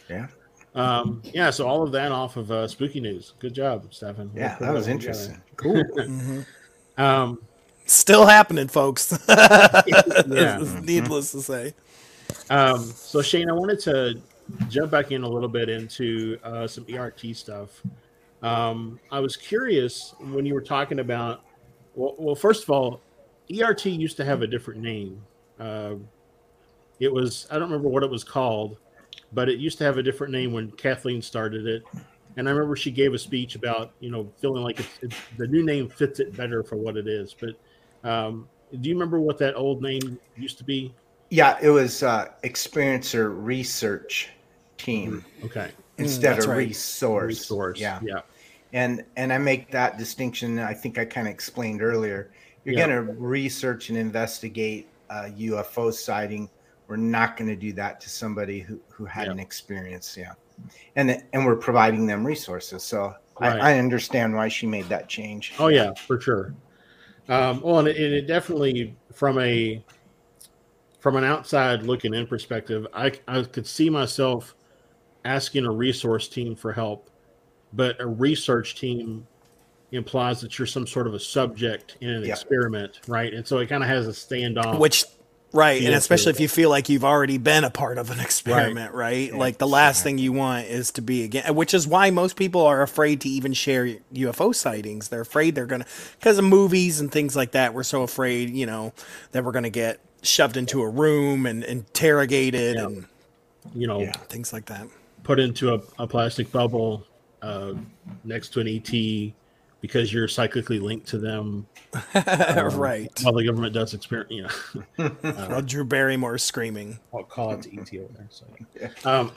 Yeah. Um, yeah, so all of that off of uh, Spooky News. Good job, Stefan. We'll Yeah, put that was together. interesting. Cool. Mm-hmm. Um, Still happening, folks. yeah. Needless to say. Um, so Shane, I wanted to jump back in a little bit into uh, some E R T stuff. Um, I was curious when you were talking about. Well, well, first of all, E R T used to have a different name. Uh, it was I don't remember what it was called, but it used to have a different name when Kathleen started it. And I remember she gave a speech about you know feeling like it's, it's, the new name fits it better for what it is. But um, do you remember what that old name used to be? Yeah, it was uh, Experiencer Research Team. Okay. Instead Mm, of right. resource. Resource. Yeah. Yeah. And and I make that distinction. I think I kind of explained earlier. You're Yeah. going to research and investigate a U F O sighting. We're not going to do that to somebody who, who had Yeah. an experience. Yeah. And and we're providing them resources. So Right. I, I understand why she made that change. Oh yeah, for sure. Um, well, and it, and it definitely from a from an outside looking in perspective, I I could see myself asking a resource team for help, but a research team implies that you're some sort of a subject in an Yeah. experiment, right? And so it kind of has a standoff. Which, right, Yeah, and especially so- if you feel like you've already been a part of an experiment, right? Like the last thing you want is to be again, which is why most people are afraid to even share U F O sightings. They're afraid they're gonna, because of movies and things like that. We're so afraid, you know, that we're gonna get shoved into a room and interrogated Yeah. and you know, Yeah. things like that. put into a, a plastic bubble uh, next to an E T because you're psychically linked to them. Um, Right. While the government does experiment, you know. Well, Drew Barrymore screaming. I'll call it to E T over there. So, um,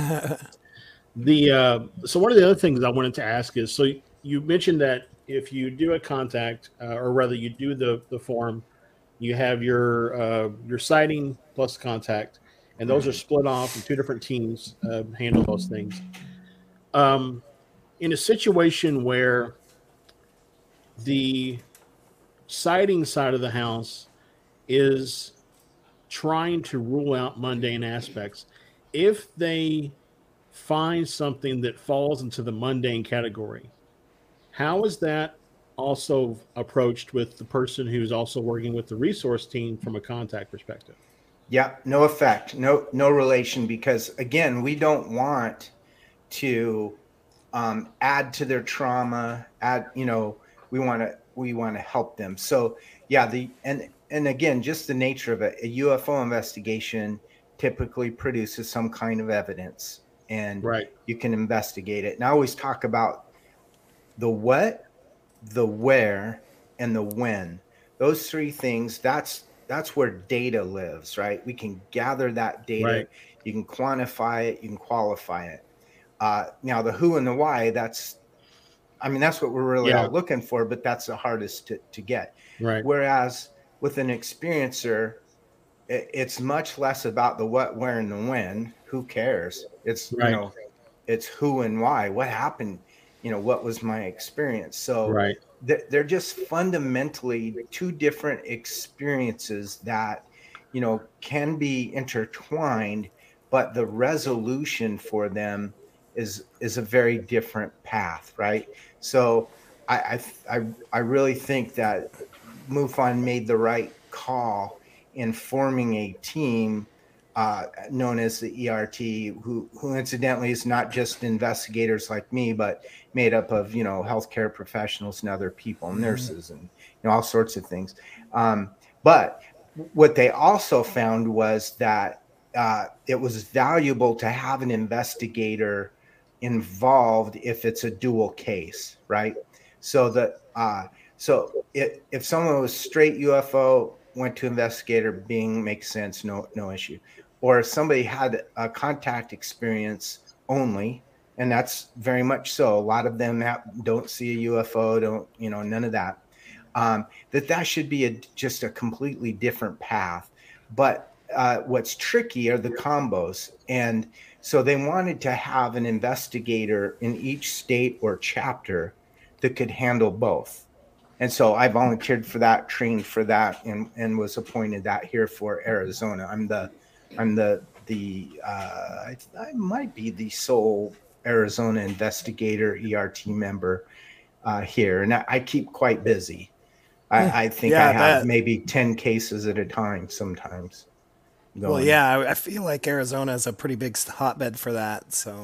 the uh, so one of the other things I wanted to ask is, so you mentioned that if you do a contact, uh, or rather you do the the form, you have your uh, your sighting plus contact, and those are split off, and two different teams uh, handle those things. Um, in a situation where the sighting side of the house is trying to rule out mundane aspects, if they find something that falls into the mundane category, how is that also approached with the person who's also working with the resource team from a contact perspective? Yeah, no effect, no no relation, because again, we don't want to um, add to their trauma. Add, you know, we want to we want to help them. So yeah, the and and again, just the nature of it, a U F O investigation typically produces some kind of evidence, and Right. you can investigate it. And I always talk about the what, the where, and the when. Those three things. That's that's where data lives, right? We can gather that data. Right. You can quantify it. You can qualify it. Uh, now, the who and the why, that's, I mean, that's what we're really Yeah. all looking for, but that's the hardest to, to get. Right. Whereas with an experiencer, it, it's much less about the what, where, and the when. Who cares? It's, Right. you know, it's who and why. What happened? You know, what was my experience? So Right. they're, they're just fundamentally two different experiences that, you know, can be intertwined, but the resolution for them is is a very different path, right? So I I I, I really think that MUFON made the right call in forming a team uh, known as the E R T, who who incidentally is not just investigators like me, but made up of, you know, healthcare professionals and other people, nurses, and, you know, all sorts of things. Um, but what they also found was that uh, it was valuable to have an investigator involved if it's a dual case, right? So that uh, so it, if someone was straight U F O, went to investigator, Bing, makes sense, no no issue. Or if somebody had a contact experience only, and that's very much so. A lot of them have, don't see a U F O, don't, you know, none of that. Um, that that should be a, just a completely different path. But uh, what's tricky are the combos. And so they wanted to have an investigator in each state or chapter that could handle both. And so I volunteered for that, trained for that, and, and was appointed that here for Arizona. I'm the I'm the the uh, I, I might be the sole Arizona investigator E R T member uh, here, and I, I keep quite busy. I, I think Yeah, I I have bet. maybe ten cases at a time sometimes. Well, going. yeah, I, I feel like Arizona is a pretty big hotbed for that. So,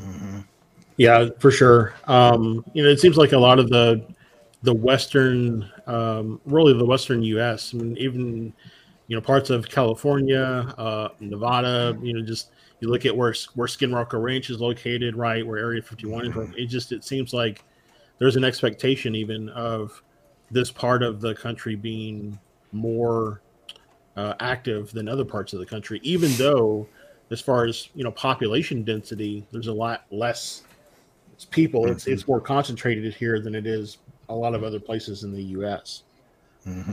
Yeah, for sure. Um, you know, it seems like a lot of the the western, um, really the western U S. I mean, even you know parts of California, uh, Nevada. You know, just you look at where where Skinwalker Ranch is located, right, where Area fifty-one is. It just it seems like there's an expectation even of this part of the country being more uh, active than other parts of the country, even though, as far as you know, population density, there's a lot less people. It's it's more concentrated here than it is a lot of other places in the U S. Mm-hmm.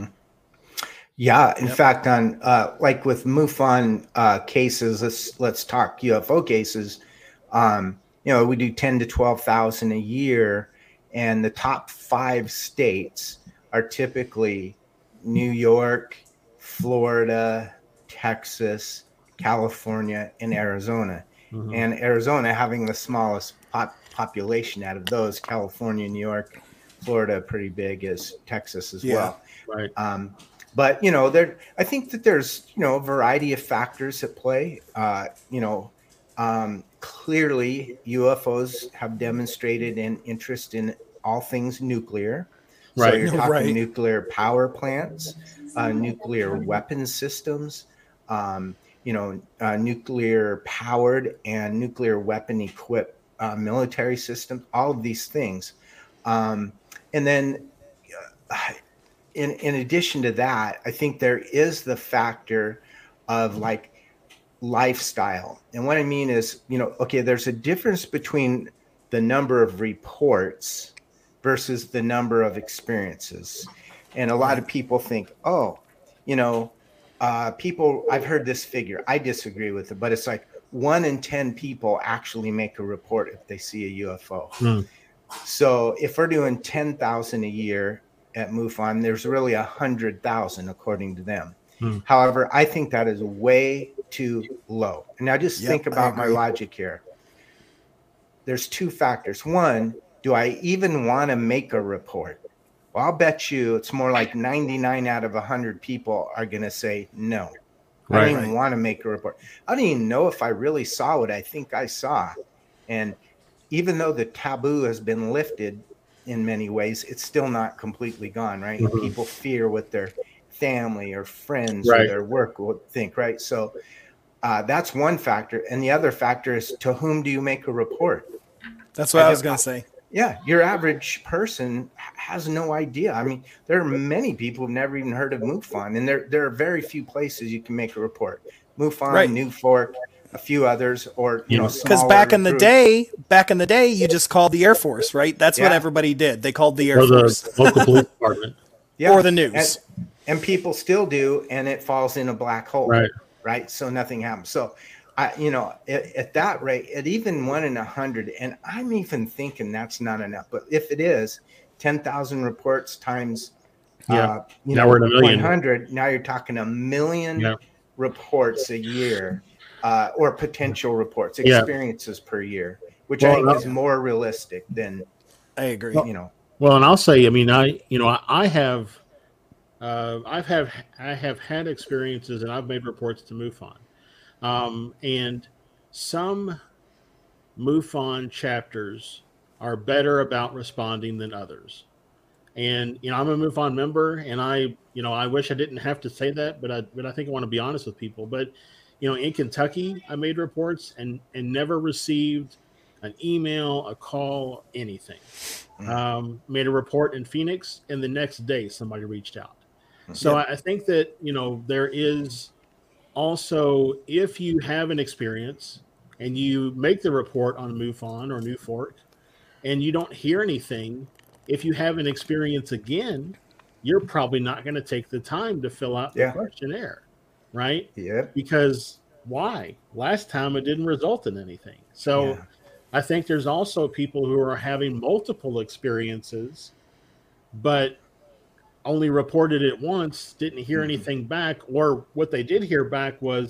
Yeah, in Yep. fact, on uh, like with MUFON uh, cases, let's let's talk U F O cases. Um, you know, we do ten to twelve thousand a year, and the top five states are typically New York, Florida, Texas, California, and Arizona. Mhm. And Arizona having the smallest pop- population out of those, California, New York, Florida, pretty big as Texas as Yeah. well. Right. Um, but you know, there. I think that there's you know a variety of factors at play. Uh, you know, um, clearly U F Os have demonstrated an interest in all things nuclear. So Right. you're talking Right. nuclear power plants, uh, nuclear weapon systems, um, you know, uh, nuclear powered and nuclear weapon equipped uh, military systems. All of these things, um, and then. Uh, In, in addition to that, I think there is the factor of like lifestyle. And what I mean is, you know, okay, there's a difference between the number of reports versus the number of experiences. And a lot Right. of people think, oh, you know, uh, people, I've heard this figure. I disagree with it, but it's like one in ten people actually make a report if they see a U F O. Hmm. So if we're doing ten thousand a year at MUFON, there's really a hundred thousand according to them. Hmm. However, I think that is way too low. And now just Yep, think I about my agree. logic here. There's two factors. One, do I even want to make a report? Well, I'll bet you it's more like ninety-nine out of one hundred people are going to say no. I Right. don't even want to make a report. I don't even know if I really saw what I think I saw. And even though the taboo has been lifted in many ways, it's still not completely gone, right? Mhm. People fear what their family or friends Right. or their work will think, right? So uh, that's one factor. And the other factor is, to whom do you make a report? That's what I I was don't- going to say. Yeah, your average person has no idea. I mean, there are many people who've never even heard of MUFON, and there, there are very few places you can make a report. MUFON, Right. New Fork, a few others, or, you know, Yeah. Because smaller back in the groups. day, back in the day, you just called the Air Force, right? That's what Yeah. everybody did. They called the Air Or Force the local police department. Yeah. or the news. And, and people still do, and it falls in a black hole, Right. right? So nothing happens. So, I, you know, at, at that rate, at even one in a hundred, and I'm even thinking that's not enough. But if it is, ten thousand reports times, Yeah. uh, you Now know, we're at a million. one hundred. Now you're talking a million Yeah. reports a year, uh, or potential reports, Yeah. experiences per year, which Well, I think that- is more realistic than, I agree. you know. Well, and I'll say, I mean, I you know, I, I have, uh, I've have I have had experiences, and I've made reports to MUFON, um, and some MUFON chapters are better about responding than others. And you know, I'm a MUFON member, and I, you know, I wish I didn't have to say that, but I, but I think I want to be honest with people. But you know, in Kentucky, I made reports and and never received an email, a call, anything. Mm. Um, made a report in Phoenix, and the next day somebody reached out. So I, I think that you know there is also, if you have an experience and you make the report on MUFON or New Fork, and you don't hear anything, if you have an experience again, you're probably not going to take the time to fill out the Yeah. questionnaire, right? Yep. Because why? Last time it didn't result in anything. So Yeah. I think there's also people who are having multiple experiences, but only reported it once, didn't hear Mhm. anything back, or what they did hear back was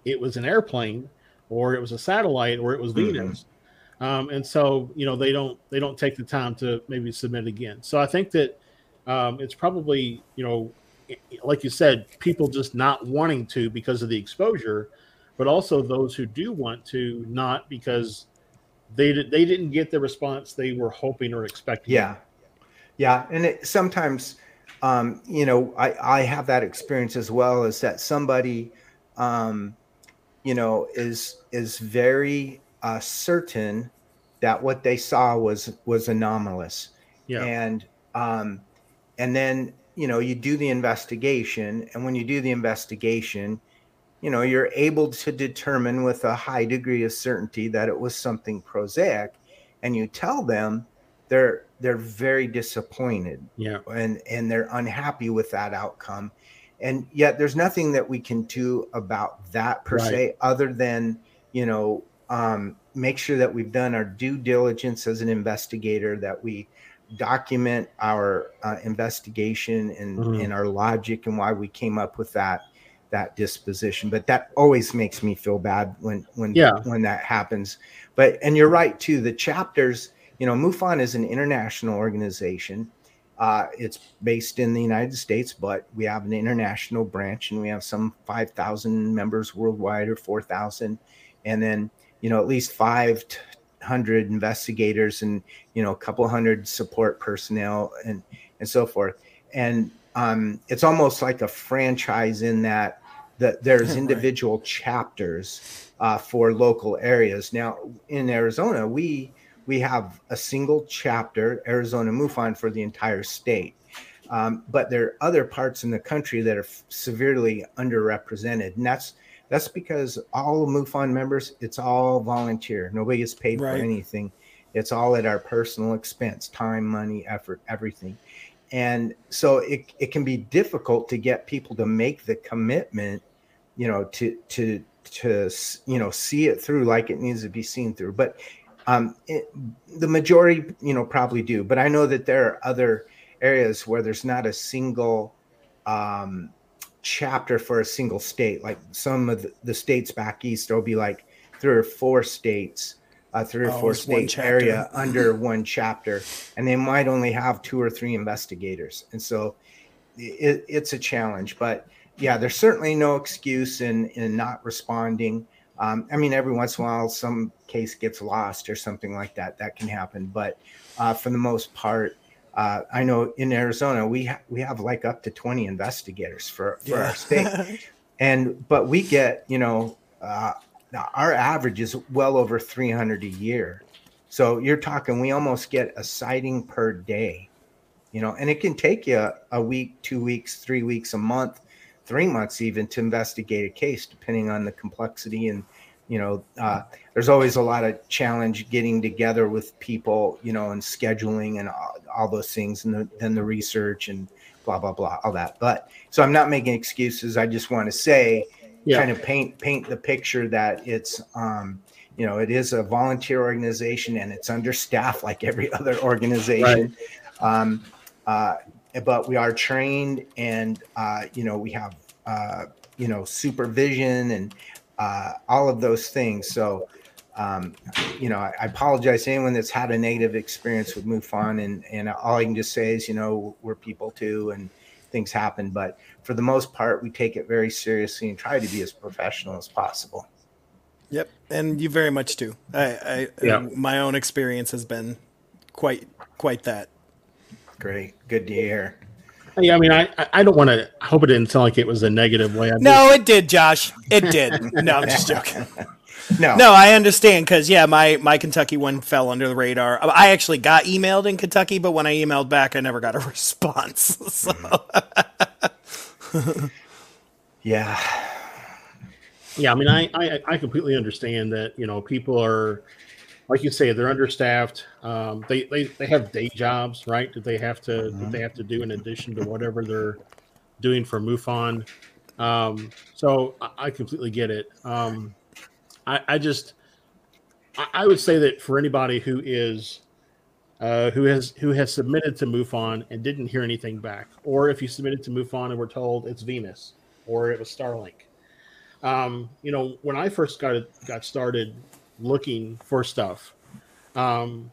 it was an airplane, or it was a satellite, or it was Mm-hmm. Venus. Um, and so, you know, they don't they don't take the time to maybe submit again. So I think that um, it's probably, you know, like you said, people just not wanting to because of the exposure, but also those who do want to not because they did, they didn't get the response they were hoping or expecting. Yeah, yeah, and it, sometimes, um, you know, I I have that experience as well. Is that somebody, um, you know, is is very uh, certain that what they saw was was anomalous, Yeah. and um, and then you know you do the investigation, and when you do the investigation, you know you're able to determine with a high degree of certainty that it was something prosaic, and you tell them, they're they're very disappointed, Yeah. and and they're unhappy with that outcome, and yet there's nothing that we can do about that per Right. se, other than you know um, make sure that we've done our due diligence as an investigator, that we document our uh, investigation and, Mhm. and our logic and why we came up with that that disposition. But that always makes me feel bad when when Yeah. when that happens. But and you're right too, the chapters, you know, MUFON is an international organization. Uh, it's based in the United States, but we have an international branch, and we have some five thousand members worldwide, or four thousand, and then you know at least five hundred investigators, and you know a couple hundred support personnel, and and so forth. And um, it's almost like a franchise in that that there's Right. individual chapters uh, for local areas. Now in Arizona, we we have a single chapter, Arizona MUFON, for the entire state. Um, but there are other parts in the country that are f- severely underrepresented, and that's that's because all MUFON members, it's all volunteer. Nobody gets paid Right. for anything. It's all at our personal expense, time, money, effort, everything. And so it it can be difficult to get people to make the commitment, you know, to to to you know see it through like it needs to be seen through. But um, it, the majority, you know, probably do. But I know that there are other areas where there's not a single um, chapter for a single state. Like some of the, the states back east, there'll be like three or four states, uh, three or Oh, four it's one state chapter. area under one chapter, and they might only have two or three investigators. And so it, it's a challenge. But yeah, there's certainly no excuse in in not responding. Um, I mean, every once in a while, some case gets lost or something like that. That can happen. But uh, for the most part, uh, I know in Arizona, we ha- we have like up to twenty investigators for, for Yeah. our state. And but we get, you know, uh, our average is well over three hundred a year. So you're talking, we almost get a sighting per day, you know, and it can take you a, a week, two weeks, three weeks, a month, three months even to investigate a case, depending on the complexity. And, you know, uh, there's always a lot of challenge getting together with people, you know, and scheduling and all, all those things, and the, then the research and blah, blah, blah, all that. But so I'm not making excuses. I just want to say, Yeah. kind of paint, paint the picture that it's, um, you know, it is a volunteer organization, and it's understaffed like every other organization. Right. Um, uh, but we are trained, and, uh, you know, we have, uh, you know, supervision and uh, all of those things. So, um, you know, I, I apologize to anyone that's had a negative experience with MUFON, and, and all I can just say is, you know, we're people too, and things happen. But for the most part, we take it very seriously and try to be as professional as possible. Yep, and you very much do. I, I Yeah. uh, my own experience has been quite quite that. Great, good to hear. Yeah, I mean, I I don't want to. I hope it didn't sound like it was a negative way. I No, it did, Josh. It did. No, I'm just joking. No, No, I understand, because yeah, my my Kentucky one fell under the radar. I actually got emailed in Kentucky, but when I emailed back, I never got a response. So. Yeah. Yeah, I mean, I, I I completely understand that, you know, people are, like you say, they're understaffed. Um, they, they they have day jobs, right? That they have to Mhm. that they have to do in addition to whatever they're doing for MUFON. Um, so I, I completely get it. Um, I, I just I, I would say that for anybody who is uh, who has who has submitted to MUFON and didn't hear anything back, or if you submitted to MUFON and were told it's Venus or it was Starlink. um, you know, when I first got got started looking for stuff, um,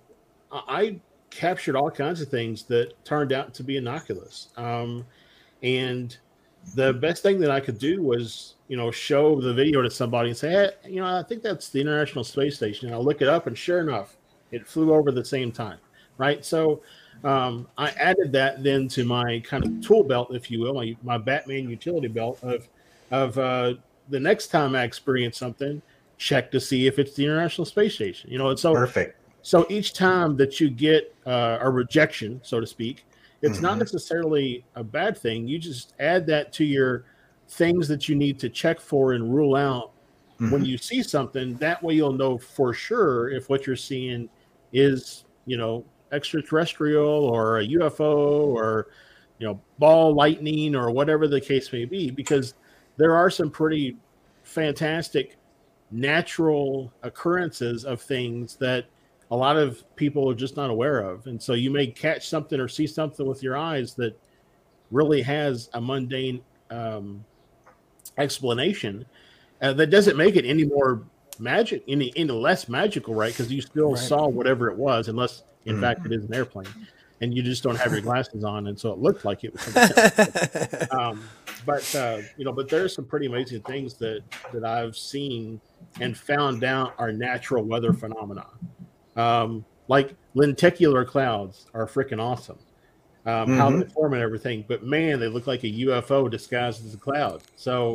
I captured all kinds of things that turned out to be innocuous. Um, and the best thing that I could do was, you know, show the video to somebody and say, hey, you know, I think that's the International Space Station. And I'll look it up, and sure enough, it flew over the same time, right? So um, I added that then to my kind of tool belt, if you will, my, my Batman utility belt of, of uh, the next time I experience something, check to see if it's the International Space Station. You know, and so Perfect. So each time that you get uh, a rejection, so to speak, it's mm-hmm. not necessarily a bad thing. You just add that to your things that you need to check for and rule out mm-hmm. when you see something. That way you'll know for sure if what you're seeing is, you know, extraterrestrial or a U F O or, you know, ball lightning or whatever the case may be, because there are some pretty fantastic natural occurrences of things that a lot of people are just not aware of. And so you may catch something or see something with your eyes that really has a mundane um, explanation uh, that doesn't make it any more magic, any, any less magical, right? Because you still right. saw whatever it was, unless in mm. fact it is an airplane, and you just don't have your glasses on, and so it looked like it was something else. um, but uh, you know, but there's some pretty amazing things that that I've seen and found out are natural weather phenomena. Um, like lenticular clouds are freaking awesome. Um, mm-hmm. How they form and everything, but man, they look like a U F O disguised as a cloud. So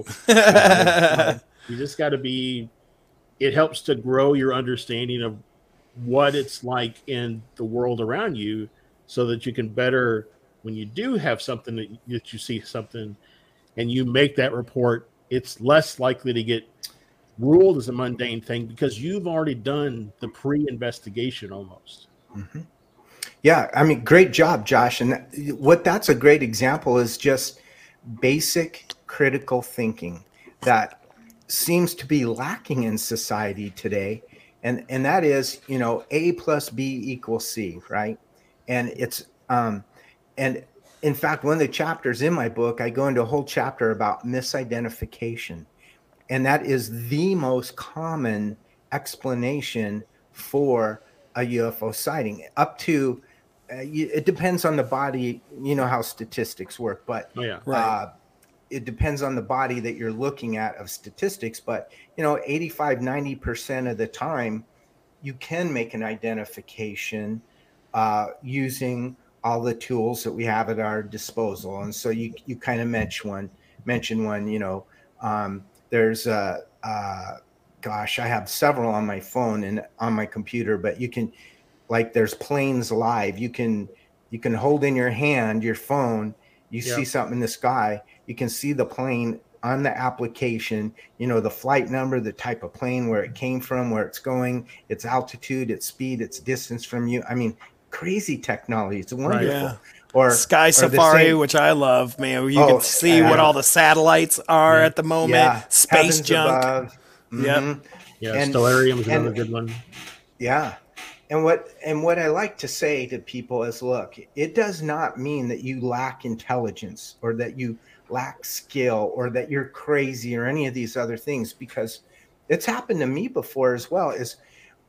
uh, you just got to be. It helps to grow your understanding of what it's like in the world around you, so that you can better, when you do have something that, that you see something, and you make that report, it's less likely to get ruled as a mundane thing because you've already done the pre-investigation almost. Mm-hmm. Yeah, I mean, great job, Josh. And what that's a great example is just basic critical thinking that seems to be lacking in society today. And, and that is, you know, A plus B equals C, right? And it's, um, and in fact, one of the chapters in my book, I go into a whole chapter about misidentification. And that is the most common explanation for a U F O sighting. Up to, uh, you, it depends on the body, you know how statistics work, but oh, yeah. right. uh, it depends on the body that you're looking at of statistics. But, you know, eighty-five, ninety percent of the time, you can make an identification uh, using all the tools that we have at our disposal. And so you, you kind of mention one, mention one, you know, um, There's, uh, uh, gosh, I have several on my phone and on my computer, but you can, like, there's Planes Live. You can, you can hold in your hand your phone. You yeah. see something in the sky. You can see the plane on the application. You know, the flight number, the type of plane, where it came from, where it's going, its altitude, its speed, its distance from you. I mean, crazy technology. It's wonderful. Right, yeah. Or Sky or Safari, same, which I love, man. You oh, can see uh, what all the satellites are yeah. at the moment. Yeah. Space Heavens junk. Mm-hmm. Yep. Yeah. And, Stellarium is another good one. Yeah. And what and what I like to say to people is, look, it does not mean that you lack intelligence or that you lack skill or that you're crazy or any of these other things, because it's happened to me before as well. Is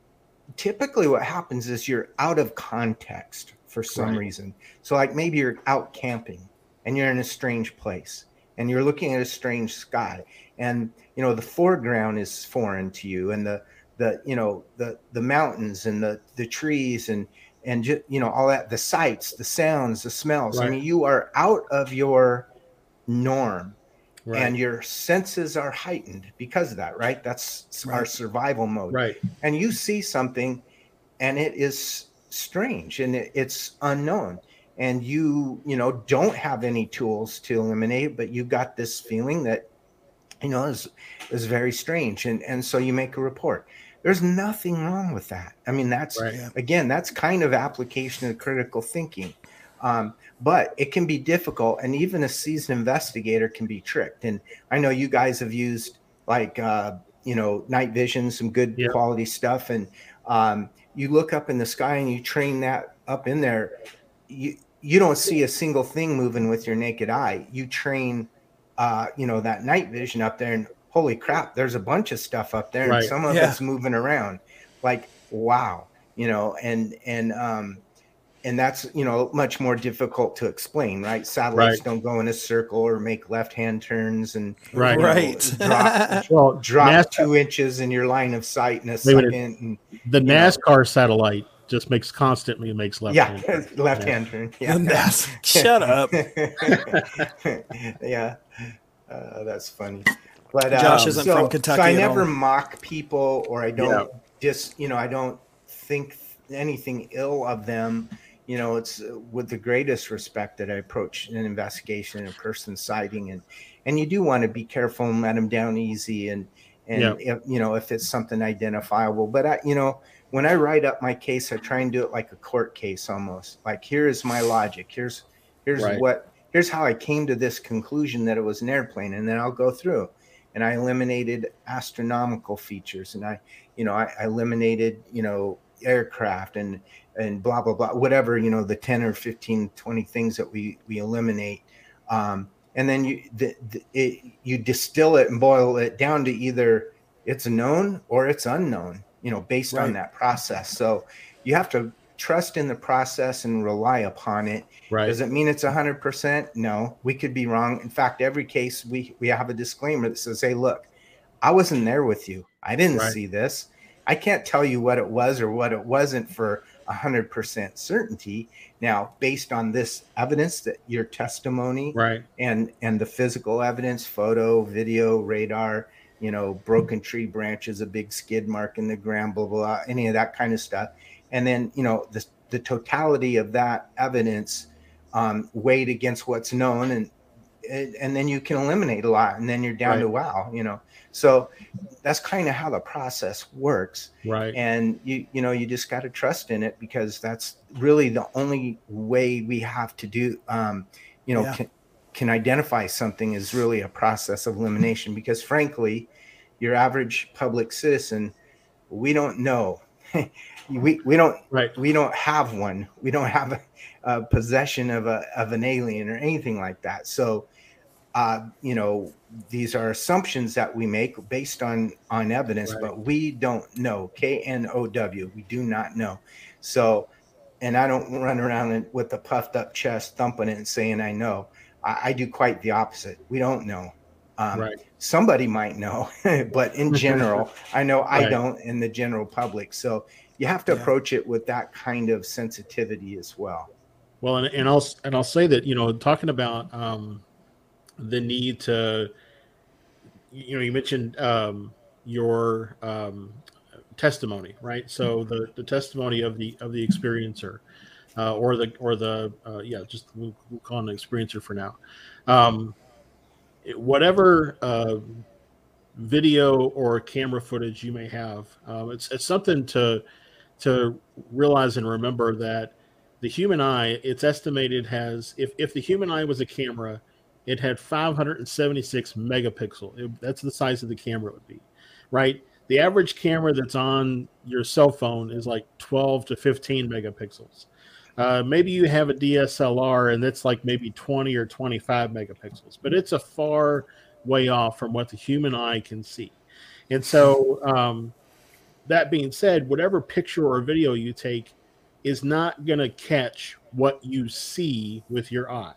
typically what happens is you're out of context for some right. reason. So like maybe you're out camping and you're in a strange place and you're looking at a strange sky, and you know the foreground is foreign to you, and the the you know the the mountains and the the trees and and just, you know all that, the sights, the sounds, the smells. Right. I mean, you are out of your norm. Right. And your senses are heightened because of that, right? That's right. our survival mode. Right. And you see something and it is strange and it, it's unknown. And you, you know, don't have any tools to eliminate, but you got this feeling that, you know, is is very strange. And, and so you make a report. There's nothing wrong with that. I mean, that's, right. again, that's kind of application of critical thinking. Um, but it can be difficult, and even a seasoned investigator can be tricked. And I know you guys have used like, uh, you know, night vision, some good yeah. quality stuff. And um, you look up in the sky and you train that up in there. You, you don't see a single thing moving with your naked eye. You train, uh, you know, that night vision up there, and holy crap, there's a bunch of stuff up there, Right. and some of Yeah. it's moving around. Like, wow, you know, and and um, and that's, you know, much more difficult to explain, right? Satellites Right. don't go in a circle or make left-hand turns and Right. you know, Right. drop Well, drop NASCAR, two inches in your line of sight in a Wait a minute. second. And the you know. NASCAR satellite just makes constantly makes left yeah, hand. left-hand turn. Yeah. That's, shut up. yeah, uh, that's funny. But Josh um, isn't so, from Kentucky so I at never all. mock people, or I don't Yeah. just, you know, I don't think anything ill of them. You know, it's with the greatest respect that I approach an investigation and a person sighting, and and you do want to be careful and let them down easy, and and Yeah. if, you know, if it's something identifiable. But I, you know, when I write up my case, I try and do it like a court case almost. Like, here is my logic. Here's here's Right. what here's how I came to this conclusion that it was an airplane, and then I'll go through. And I eliminated astronomical features, and I, you know, I, I eliminated, you know, aircraft and and blah blah blah, whatever, you know, the ten or fifteen, twenty things that we we eliminate. Um, and then you the, the, it, you distill it and boil it down to either it's known or it's unknown, you know, based Right. on that process. So you have to trust in the process and rely upon it. Right. Does it mean it's one hundred percent? No, we could be wrong. In fact, every case we we have a disclaimer that says, hey, look, I wasn't there with you. I didn't Right. see this. I can't tell you what it was or what it wasn't for one hundred percent certainty. Now, based on this evidence, that your testimony Right. and and the physical evidence, photo, video, radar, you know, broken tree branches, a big skid mark in the ground, blah, blah, blah, any of that kind of stuff. And then, you know, the, the totality of that evidence um, weighed against what's known, and and then you can eliminate a lot, and then you're down Right. to wow, you know. So that's kind of how the process works. Right. And you you know, you just got to trust in it, because that's really the only way we have to do um you know Yeah. can, can identify something, is really a process of elimination. Because frankly, your average public citizen, we don't know. we we don't Right. we don't have one. We don't have a, a possession of a of an alien or anything like that. So uh, you know, these are assumptions that we make based on on evidence, Right. but we don't know. K N O W. We do not know. So, and I don't run around and- with a puffed up chest, thumping it and saying I know. I, I do quite the opposite. We don't know. Um, Right. Somebody might know, but in general, I know I Right. don't in the general public. So you have to Yeah. approach it with that kind of sensitivity as well. Well, and, and I'll and I'll say that, you know, talking about um, the need to, you know, you mentioned um, your um, testimony, right? So the, the testimony of the of the experiencer, uh, or the or the uh, yeah, just we'll, we'll call him an experiencer for now. Um, it- whatever uh, video or camera footage you may have, um, it's it's something to to realize and remember that the human eye, it's estimated, has, if, if the human eye was a camera, it had five hundred seventy-six megapixel. It, that's the size of the camera would be, right? The average camera that's on your cell phone is like twelve to fifteen megapixels. Uh, maybe you have a D S L R and that's like maybe twenty or twenty-five megapixels, but it's a far way off from what the human eye can see. And so, um, that being said, whatever picture or video you take is not going to catch what you see with your eye.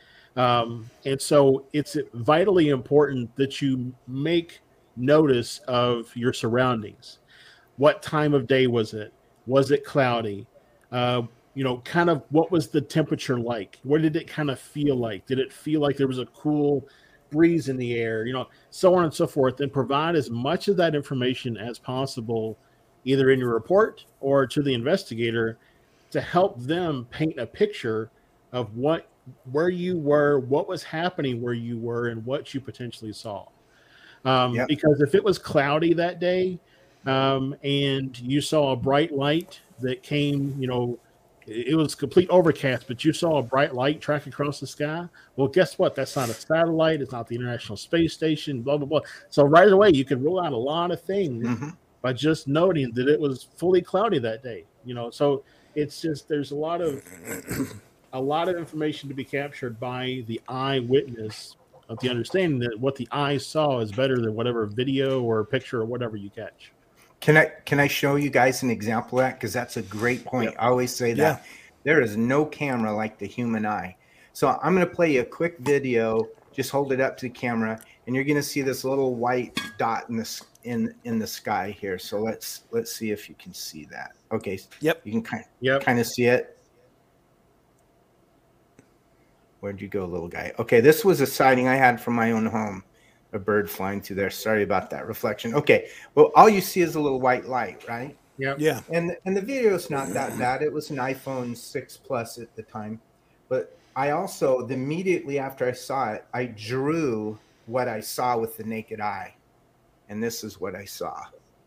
Um, and so it's vitally important that you make notice of your surroundings. What time of day was it? Was it cloudy? Uh, you know, kind of what was the temperature like? What did it kind of feel like? Did it feel like there was a cool breeze in the air? You know, so on and so forth. And provide as much of that information as possible, either in your report or to the investigator, to help them paint a picture of what, where you were, what was happening where you were, and what you potentially saw. Um, Yep. Because if it was cloudy that day, um, and you saw a bright light that came, you know, it was complete overcast, but you saw a bright light track across the sky. Well, guess what? That's not a satellite. It's not the International Space Station, blah, blah, blah. So right away, you can rule out a lot of things Mm-hmm. by just noting that it was fully cloudy that day. You know, so it's just, there's a lot of, a lot of information to be captured by the eyewitness with the understanding that what the eye saw is better than whatever video or picture or whatever you catch. Can I can I show you guys an example of that? Because that's a great point. Yep. I always say that Yeah. there is no camera like the human eye. So I'm going to play you a quick video. Just hold it up to the camera, and you're going to see this little white dot in the in in the sky here. So let's let's see if you can see that. Okay. Yep. You can kind Yep. kind of see it. Where'd you go, little guy? Okay, this was a sighting I had from my own home. A bird flying through there. Sorry about that reflection. Okay, well, all you see is a little white light, right? Yep. Yeah. And and the video is not that bad. It was an iPhone six Plus at the time. But I also, immediately after I saw it, I drew what I saw with the naked eye. And this is what I saw.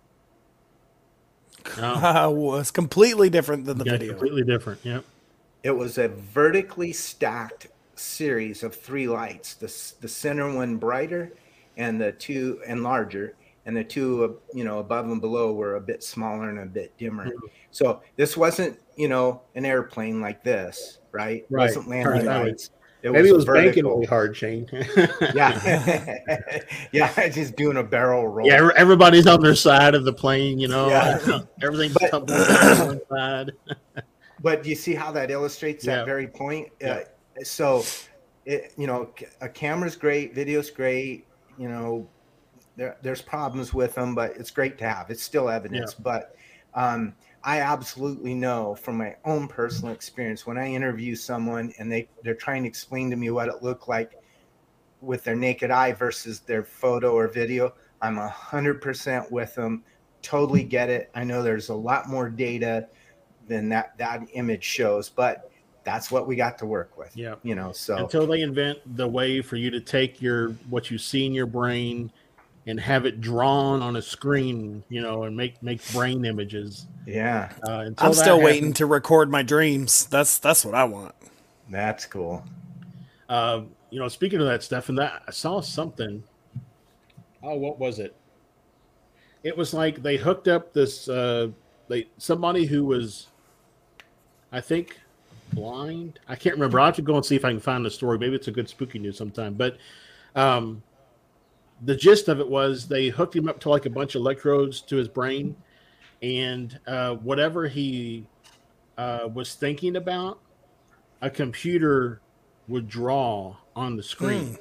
Oh, Uh, was completely different than the yeah, video. completely different. Yep. It was a vertically stacked series of three lights. The, the center one brighter, and the two and larger, and the two uh, you know above and below were a bit smaller and a bit dimmer. Mm-hmm. So this wasn't you know an airplane like this, right? Right. Wasn't landing Right. lights. It Maybe it was vertical. banking really hard, Shane. Yeah, yeah, just doing a barrel roll. Yeah, everybody's on their side of the plane, you know. Yeah. Everything's But- tumbling down on one side. But do you see how that illustrates Yeah. that very point? Yeah. Uh, so, it, you know, a camera's great, video's great. You know, there, there's problems with them, but it's great to have. It's still evidence. But um, I absolutely know from my own personal experience when I interview someone and they they're trying to explain to me what it looked like with their naked eye versus their photo or video, I'm a hundred percent with them. Totally get it. I know there's a lot more data than that that image shows, but that's what we got to work with. Yeah. You know, so Until they invent the way for you to take your what you see in your brain and have it drawn on a screen, you know, and make make brain images. yeah, Uh, until I'm that still waiting happens- to record my dreams. That's that's what I want. that's cool. Uh, you know, speaking of that, Stefan, that I saw something. Oh, what was it? It was like they hooked up this. Uh, they somebody who was, I think, blind. I can't remember. I'll have to go and see if I can find the story. Maybe it's a good spooky news sometime. But um, the gist of it was they hooked him up to like a bunch of electrodes to his brain, and uh, whatever he uh, was thinking about, a computer would draw on the screen.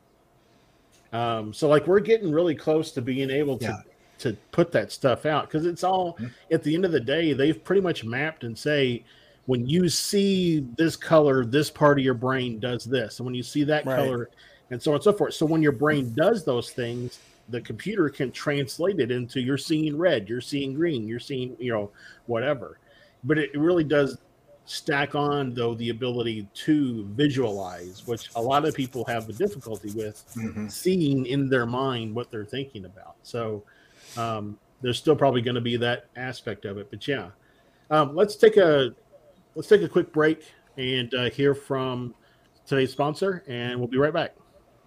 Um, so like we're getting really close to being able to Yeah. to put that stuff out, because it's all at the end of the day they've pretty much mapped and say when you see this color, this part of your brain does this, and when you see that Right. color, and so on and so forth. So when your brain does those things, the computer can translate it into you're seeing red, you're seeing green, you're seeing, you know, whatever. But it really does stack on, though, the ability to visualize, which a lot of people have a difficulty with Mhm. seeing in their mind what they're thinking about. So um, there's still probably going to be that aspect of it. But yeah, um, let's take a let's take a quick break and uh, hear from today's sponsor, and we'll be right back.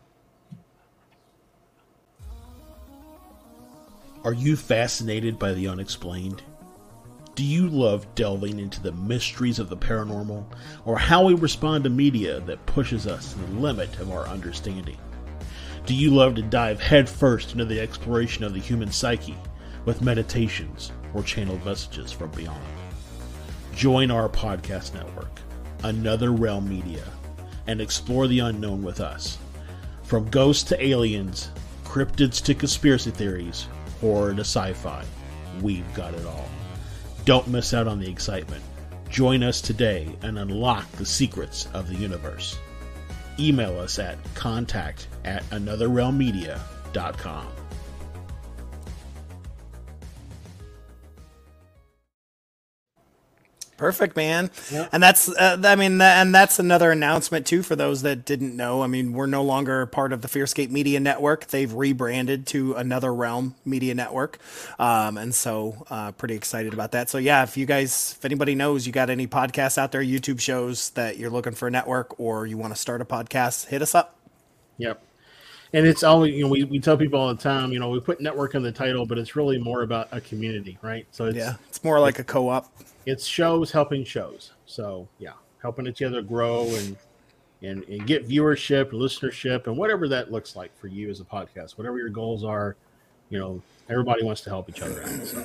Are you fascinated by the unexplained? Do you love delving into the mysteries of the paranormal, or how we respond to media that pushes us to the limit of our understanding? Do you love to dive headfirst into the exploration of the human psyche with meditations or channeled messages from beyond? Join our podcast network, Another Realm Media, and explore the unknown with us. From ghosts to aliens, cryptids to conspiracy theories, horror to sci-fi, we've got it all. Don't miss out on the excitement. Join us today and unlock the secrets of the universe. Email us at contact at another realm media dot com. Perfect, man. Yep. And that's, uh, I mean, th- and that's another announcement too for those that didn't know. I mean, we're no longer part of the Fearscape Media Network. They've rebranded to Another Realm Media Network, um, and so uh, pretty excited about that. So yeah, if you guys, if anybody knows you got any podcasts out there, YouTube shows that you're looking for a network, or you want to start a podcast, hit us up. Yep. And it's always, you know, we, we tell people all the time, you know, we put network in the title, but it's really more about a community, right? So it's, Yeah, it's more like a co-op. it's shows helping shows. So yeah, helping each other grow and and, and get viewership, listenership, and whatever that looks like for you as a podcast, whatever your goals are. You know, everybody wants to help each other out. So.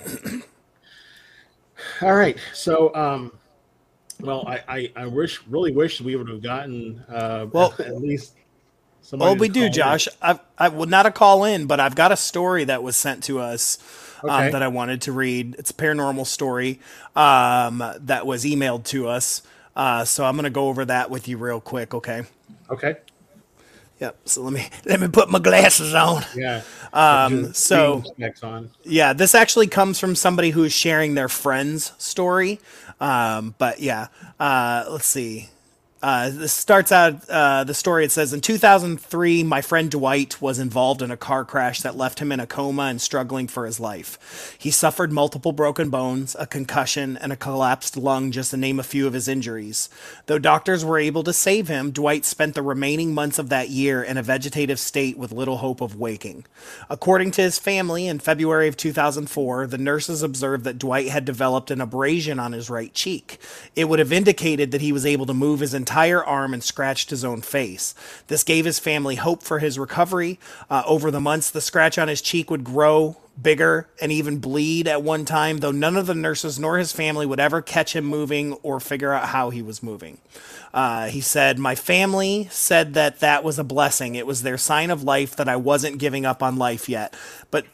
All right. So, um, well, I, I, I wish, really wish we would have gotten uh, well, at least Well, we do, Josh. I I would not a call in, but I've got a story that was sent to us um, Okay. that I wanted to read. It's a paranormal story um, that was emailed to us. Uh, so I'm going to go over that with you real quick. Okay. Okay. Yep. So let me let me put my glasses on. Yeah. Um, Just so reading specs on. yeah, this actually comes from somebody who's sharing their friend's story. Um, but yeah, uh, let's see. Uh, this starts out uh, the story. It says, in two thousand three, my friend Dwight was involved in a car crash that left him in a coma and struggling for his life. He suffered multiple broken bones, a concussion, and a collapsed lung, just to name a few of his injuries. Though doctors were able to save him, Dwight spent the remaining months of that year in a vegetative state with little hope of waking. According to his family, in February of two thousand four, the nurses observed that Dwight had developed an abrasion on his right cheek. It would have indicated that he was able to move his entire entire arm and scratched his own face. This gave his family hope for his recovery. Uh, over the months, the scratch on his cheek would grow bigger and even bleed at one time, though none of the nurses nor his family would ever catch him moving or figure out how he was moving. Uh, he said, my family said that that was a blessing. It was their sign of life that I wasn't giving up on life yet. But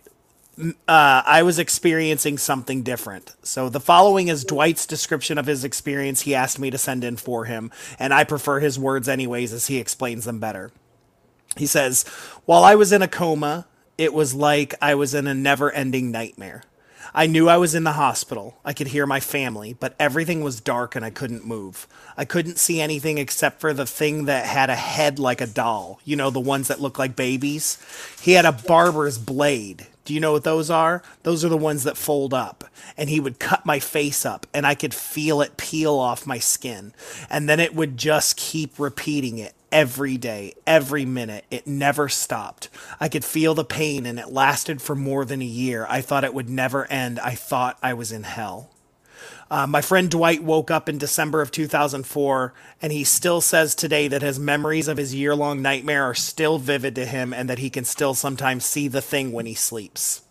Uh, I was experiencing something different. So the following is Dwight's description of his experience he asked me to send in for him, and I prefer his words anyways as he explains them better. He says, while I was in a coma, it was like I was in a never-ending nightmare. I knew I was in the hospital. I could hear my family, but everything was dark and I couldn't move. I couldn't see anything except for the thing that had a head like a doll. You know, the ones that look like babies? He had a barber's blade. Do you know what those are? Those are the ones that fold up. And he would cut my face up, and I could feel it peel off my skin. And then it would just keep repeating it every day, every minute. It never stopped. I could feel the pain, and it lasted for more than a year. I thought it would never end. I thought I was in hell. Uh, my friend Dwight woke up in December of two thousand four, and he still says today that his memories of his year-long nightmare are still vivid to him and that he can still sometimes see the thing when he sleeps.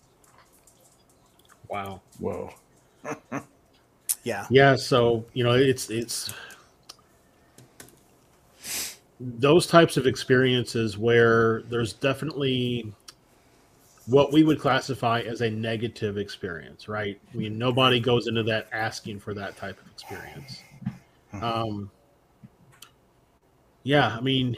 Wow. Whoa. Yeah. Yeah. So, you know, it's, it's those types of experiences where there's definitely what we would classify as a negative experience, right? I mean, nobody goes into that asking for that type of experience. Um, yeah, I mean,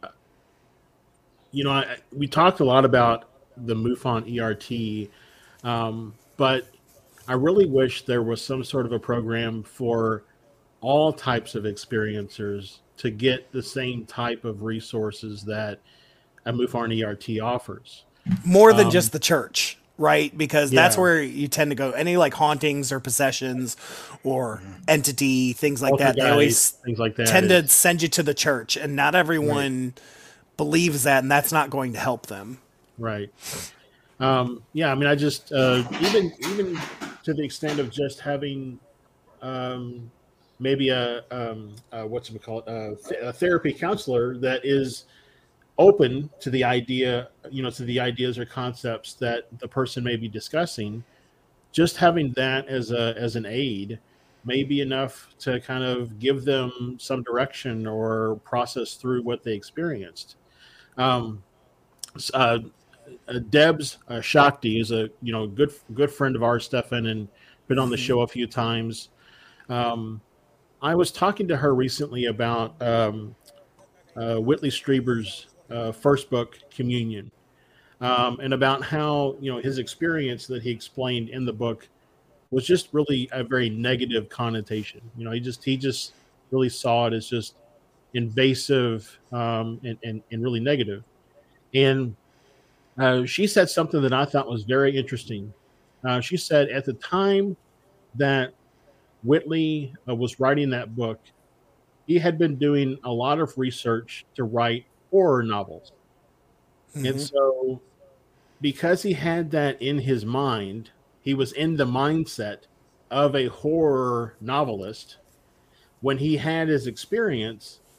you know, I, we talked a lot about the MUFON E R T, um, but I really wish there was some sort of a program for all types of experiencers to get the same type of resources that a MUFON E R T offers. More than Um, just the church, right? Because that's yeah. where you tend to go. Any like hauntings or possessions or entity, things like that. They Poltergeist, always things like that tend is- to send you to the church, and not everyone believes that, and that's not going to help them. Right. Um, yeah, I mean, I just uh, even even to the extent of just having um, maybe a um, uh, what's it called a, th- a therapy counselor that is open to the idea, you know, to the ideas or concepts that the person may be discussing. Just having that as a as an aid may be enough to kind of give them some direction or process through what they experienced. Um, uh, Uh, Debs uh, Shakti is a you know good good friend of ours, Stefan, and been on the show a few times. Um, I was talking to her recently about um, uh, Whitley Strieber's uh, first book, Communion, um, and about how you know his experience that he explained in the book was just really a very negative connotation. You know, he just he just really saw it as just invasive um, and, and and really negative. And Uh, she said something that I thought was very interesting. Uh, she said at the time that Whitley uh, was writing that book, he had been doing a lot of research to write horror novels. Mm-hmm. And so, because he had that in his mind, he was in the mindset of a horror novelist. When he had his experience,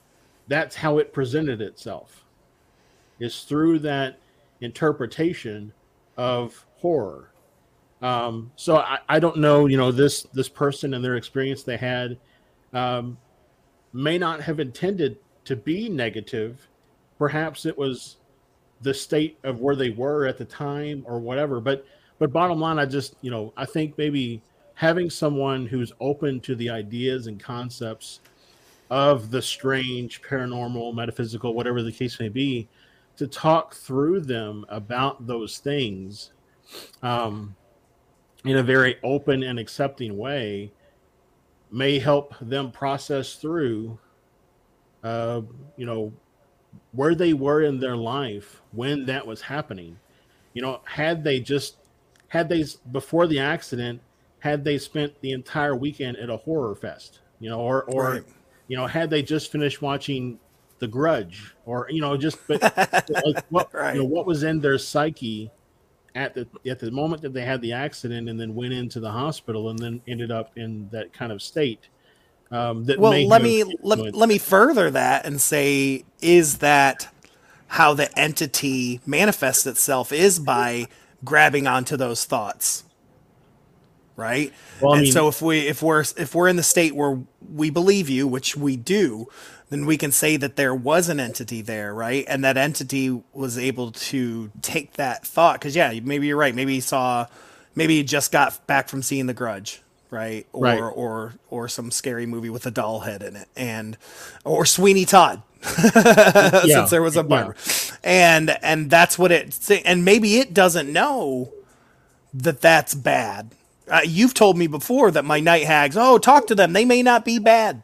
that's how it presented itself, is through that interpretation of horror. Um, so I, I don't know, you know, this this person and their experience they had um, may not have intended to be negative. Perhaps it was the state of where they were at the time or whatever. But but bottom line, I just, you know, I think maybe having someone who's open to the ideas and concepts of the strange, paranormal, metaphysical, whatever the case may be, to talk through them about those things um, in a very open and accepting way may help them process through, uh, you know, where they were in their life when that was happening. You know, had they just, had they, before the accident, had they spent the entire weekend at a horror fest, you know, or, or, right. you know, had they just finished watching The Grudge, or, you know, just, but like what, right. you know, what was in their psyche at the, at the moment that they had the accident and then went into the hospital and then ended up in that kind of state. Um, that well, may let me, let, let me further that and say, is that how the entity manifests itself is by grabbing onto those thoughts. Right. Well, and I mean, so if we, if we're, if we're in the state where we believe you, which we do, then we can say that there was an entity there. Right. And that entity was able to take that thought. Cause yeah, maybe you're right. Maybe he saw, maybe he just got back from seeing The Grudge. Right. Or, right. or, or some scary movie with a doll head in it, and, or Sweeney Todd, yeah. since there was a barber. Yeah. And, and that's what it, and maybe it doesn't know that that's bad. Uh, you've told me before that my night hags, oh, talk to them. They may not be bad.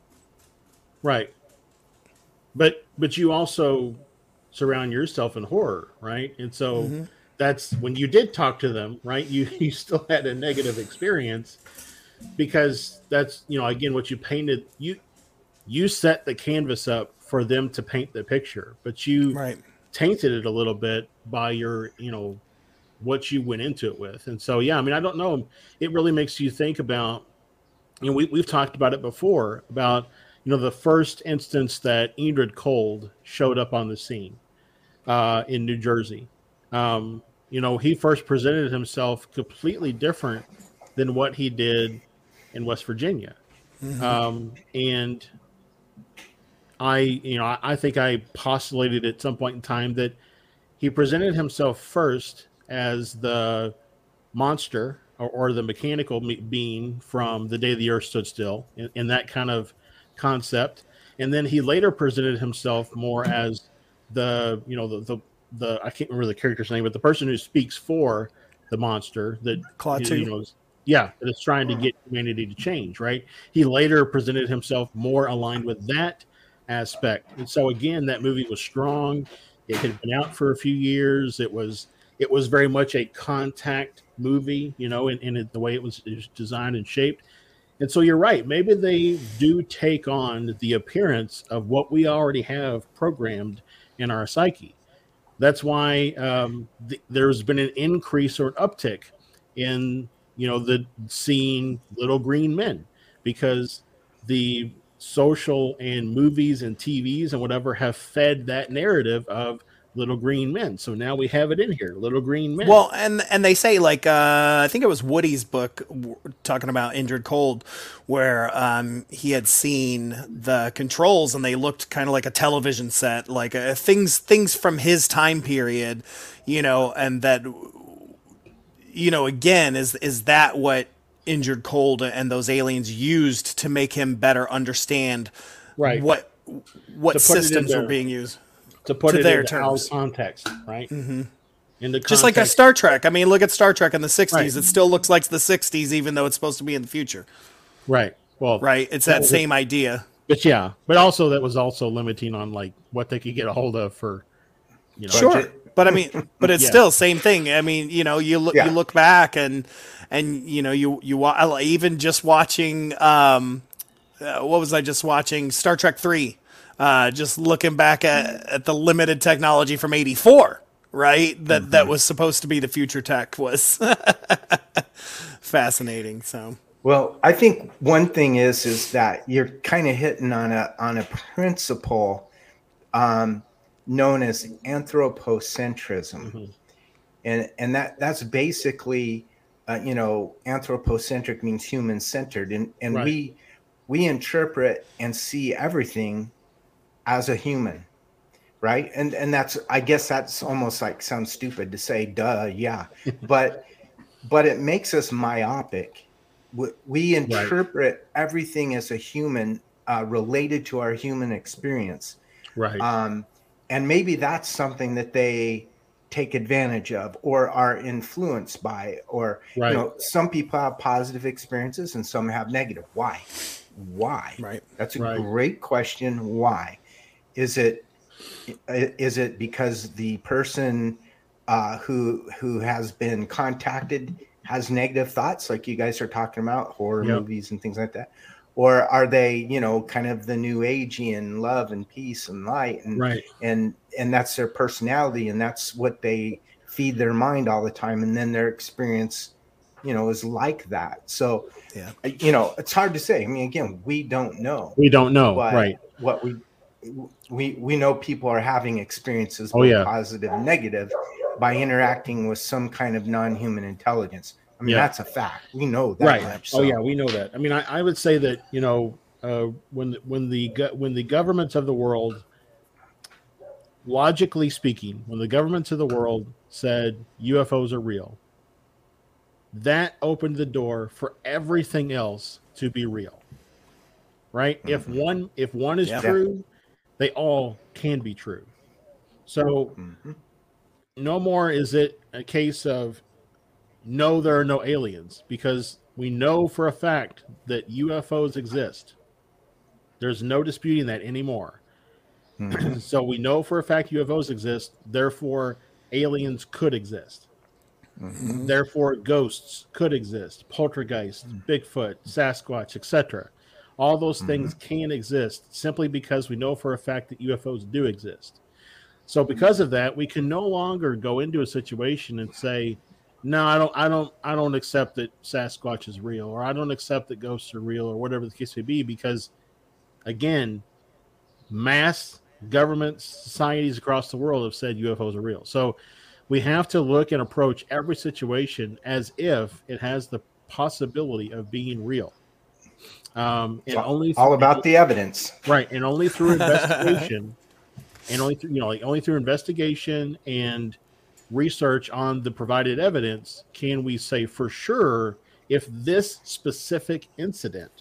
Right. But, but you also surround yourself in horror. Right. And so mm-hmm. that's when you did talk to them, right. You, you still had a negative experience because that's, you know, again, what you painted, you, you set the canvas up for them to paint the picture, but you right. tainted it a little bit by your, you know, what you went into it with. And so, yeah, I mean, I don't know. It really makes you think about, you know, we, we've talked about it before about, you know, the first instance that Indrid Cold showed up on the scene uh, in New Jersey. Um, you know, he first presented himself completely different than what he did in West Virginia. Mm-hmm. Um, and I, you know, I, I think I postulated at some point in time that he presented himself first as the monster or, or the mechanical being from The Day the Earth Stood Still, in, in that kind of concept. And then he later presented himself more as the, you know, the, the, the I can't remember the character's name, but the person who speaks for the monster that, Klaatu. You know, is, yeah, that is trying to get humanity to change, right? He later presented himself more aligned with that aspect. And so again, that movie was strong. It had been out for a few years. It was, It was very much a contact movie, you know, in, in it, the way it was, it was designed and shaped. And so you're right. Maybe they do take on the appearance of what we already have programmed in our psyche. That's why um, th- there's been an increase or an uptick in, you know, the seeing little green men, because the social and movies and T Vs and whatever have fed that narrative of little green men. So now we have it in here, little green men. Well, and and they say, like, uh, I think it was Woody's book w- talking about Indrid Cold, where um, he had seen the controls and they looked kind of like a television set, like uh, things things from his time period, you know, and that, you know, again, is is that what Indrid Cold and those aliens used to make him better understand right. what what systems were being used? To put to it their into terms. our context, right? Mm-hmm. In the Just like a Star Trek. I mean, look at Star Trek in the sixties. Right. It still looks like the sixties, even though it's supposed to be in the future. Right. Well, right. It's that, that same it. idea. But yeah, but also that was also limiting on like what they could get a hold of for, you know. Sure. Budget. But I mean, but it's yeah. still same thing. I mean, you know, you look, yeah. you look back and, and, you know, you, you, even just watching, um, uh, what was I just watching? Star Trek three. Uh, just looking back at, at the limited technology from eighty-four, right? That mm-hmm. that was supposed to be the future tech was fascinating. So Well, I think one thing is is that you're kind of hitting on a on a principle um, known as anthropocentrism, Mm-hmm. and and that that's basically uh, you know, anthropocentric means human centered, and and Right. we we interpret and see everything as a human, right? And and that's, I guess that's almost like sounds stupid to say, duh, yeah, but but it makes us myopic. We, we interpret everything as a human uh, related to our human experience. Right. Um, and maybe that's something that they take advantage of or are influenced by, or, Right. you know, some people have positive experiences and some have negative. Why? Why? Right. That's a Right. great question. Why? Is it, is it because the person uh, who, who has been contacted has negative thoughts, like you guys are talking about, horror Yep. movies and things like that? Or are they, you know, kind of the new ageian love and peace and light, and Right. and and that's their personality, and that's what they feed their mind all the time, and then their experience, you know, is like that. So, Yeah. you know, it's hard to say. I mean, again, we don't know. We don't know. But Right. what we we we know, people are having experiences, Oh, both yeah. positive and negative, by interacting with some kind of non-human intelligence. I mean, Yeah. that's a fact. We know that Right. much. Oh so- yeah, we know that. I mean, I, I would say that, you know, uh, when when the go- when the governments of the world, logically speaking, when the governments of the world said U F Os are real, that opened the door for everything else to be real. Right? Mhm. If one if one is Yeah. true, they all can be true. So Mhm. no more is it a case of no, there are no aliens, because we know for a fact that U F Os exist. There's no disputing that anymore. Mhm. So we know for a fact U F Os exist, therefore aliens could exist. Mhm. Therefore ghosts could exist, poltergeist, Bigfoot, Sasquatch, et cetera. All those things can exist simply because we know for a fact that U F Os do exist. So because of that, we can no longer go into a situation and say, no, I don't, I don't, I don't accept that Sasquatch is real, or I don't accept that ghosts are real, or whatever the case may be, because again, mass governments, societies across the world have said U F Os are real. So we have to look and approach every situation as if it has the possibility of being real. Um, and It's only all about the evidence. right, and only through investigation, and only through you know, like only through investigation and research on the provided evidence can we say for sure if this specific incident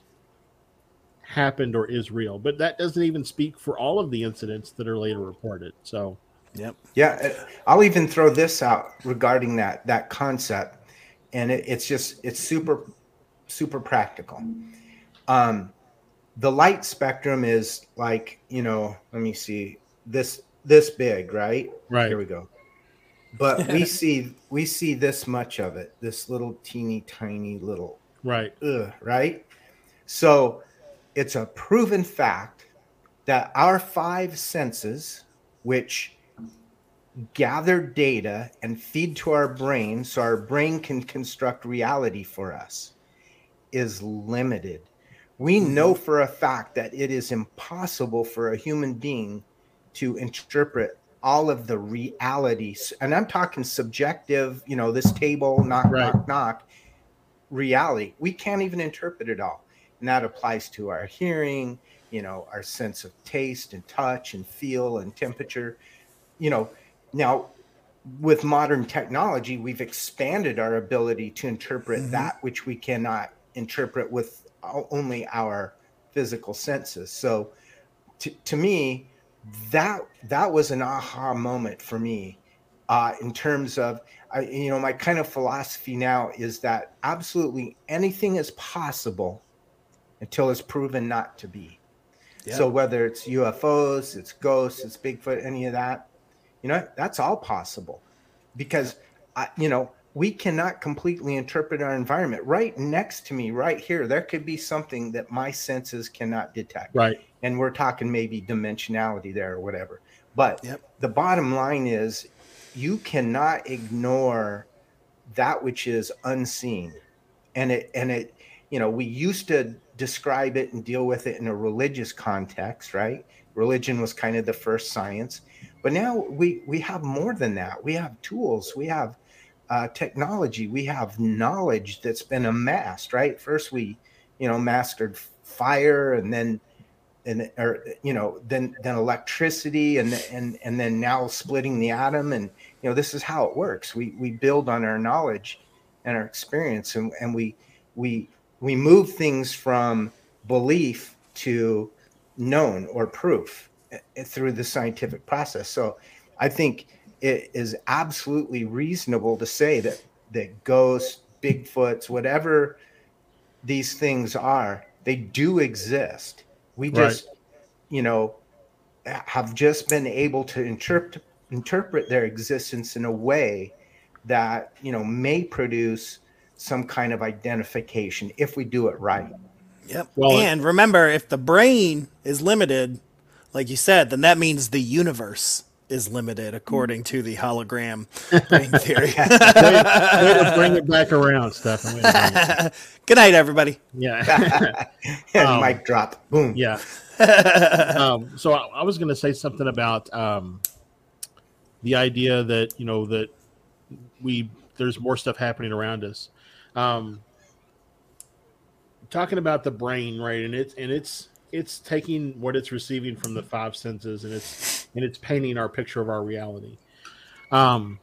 happened or is real. But that doesn't even speak for all of the incidents that are later reported. So, Yep. Yeah, I'll even throw this out regarding that that concept, and it, it's just it's super super practical. Um, the light spectrum is like, you know, let me see, this this big, right? right, Here we go. But we see we see this much of it, this little teeny tiny little, right, ugh, right? So it's a proven fact that our five senses, which gather data and feed to our brain so our brain can construct reality for us, is limited. We know for a fact that it is impossible for a human being to interpret all of the realities. And I'm talking subjective, you know, this table, knock, Right. knock, knock, reality. We can't even interpret it all. And that applies to our hearing, you know, our sense of taste and touch and feel and temperature. You know, now with modern technology, we've expanded our ability to interpret Mhm. that which we cannot interpret with only our physical senses. So to, to me, that that was an aha moment for me, uh, in terms of, I, you know, my kind of philosophy now is that absolutely anything is possible until it's proven not to be. Yep. So whether it's U F Os, it's ghosts, it's Bigfoot, any of that, you know, that's all possible, because, I, you know, we cannot completely interpret our environment. Right next to me, right here, there could be something that my senses cannot detect. right, And we're talking maybe dimensionality there or whatever. But Yep. the bottom line is you cannot ignore that which is unseen. And it and it you know, we used to describe it and deal with it in a religious context, right? Religion was kind of the first science, but now we we have more than that. We have tools, we have uh, technology, we have knowledge that's been amassed, right? First, we, you know, mastered fire, and then, and or you know, then then electricity, and and and then now splitting the atom, and you know, this is how it works. We we build on our knowledge and our experience, and and we we we move things from belief to known or proof through the scientific process. So I think it is absolutely reasonable to say that that ghosts, Bigfoots, whatever these things are, they do exist. We just, right. you know, have just been able to interpret interpret their existence in a way that, you know, may produce some kind of identification if we do it right. Yep. Well, and remember, if the brain is limited, like you said, then that means the universe is limited, according to the hologram brain theory. way, way to bring it back around, Stefan. Good night, everybody. Yeah. um, Mic drop. Boom. Yeah. um, so I, I was going to say something about um, the idea that, you know, that we there's more stuff happening around us. Um, talking about the brain, right? And it's and it's it's taking what it's receiving from the five senses, and it's and it's painting our picture of our reality. Um,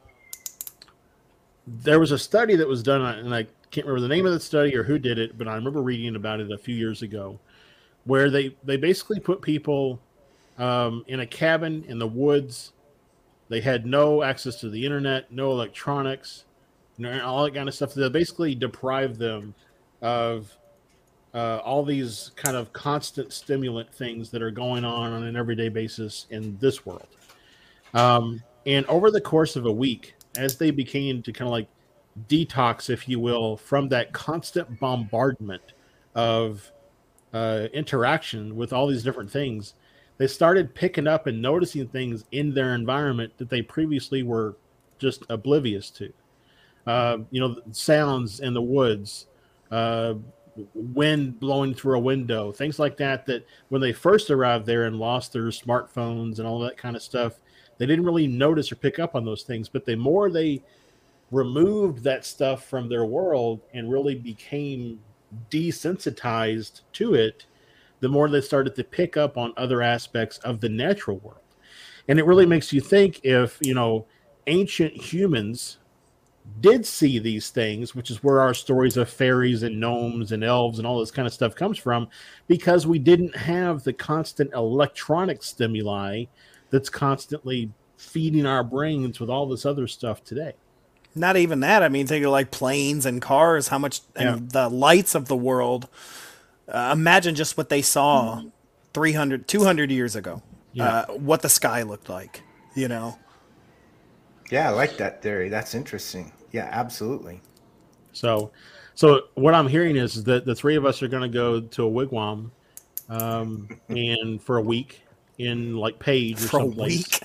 there was a study that was done, and I can't remember the name of the study or who did it, but I remember reading about it a few years ago, where they they basically put people um, in a cabin in the woods. They had no access to the internet, no electronics, you know, all that kind of stuff. They basically deprived them of uh, all these kind of constant stimulant things that are going on on an everyday basis in this world. Um, and over the course of a week, as they began to kind of like detox, if you will, from that constant bombardment of uh, interaction with all these different things, they started picking up and noticing things in their environment that they previously were just oblivious to. Uh, you know, sounds in the woods, uh, wind blowing through a window, things like that, that when they first arrived there and lost their smartphones and all that kind of stuff, they didn't really notice or pick up on those things. But the more they removed that stuff from their world and really became desensitized to it, the more they started to pick up on other aspects of the natural world. And it really makes you think, if, you know, ancient humans did see these things, which is where our stories of fairies and gnomes and elves and all this kind of stuff comes from, because we didn't have the constant electronic stimuli that's constantly feeding our brains with all this other stuff today. Not even that. I mean, think of like planes and cars, how much, and yeah. the lights of the world. Uh, imagine just what they saw three hundred, two hundred years ago, yeah. uh, what the sky looked like, you know? Yeah, I like that theory. That's interesting. Yeah, absolutely. So, so what I'm hearing is that the three of us are going to go to a wigwam um, and for a week in like Page or for something. a week?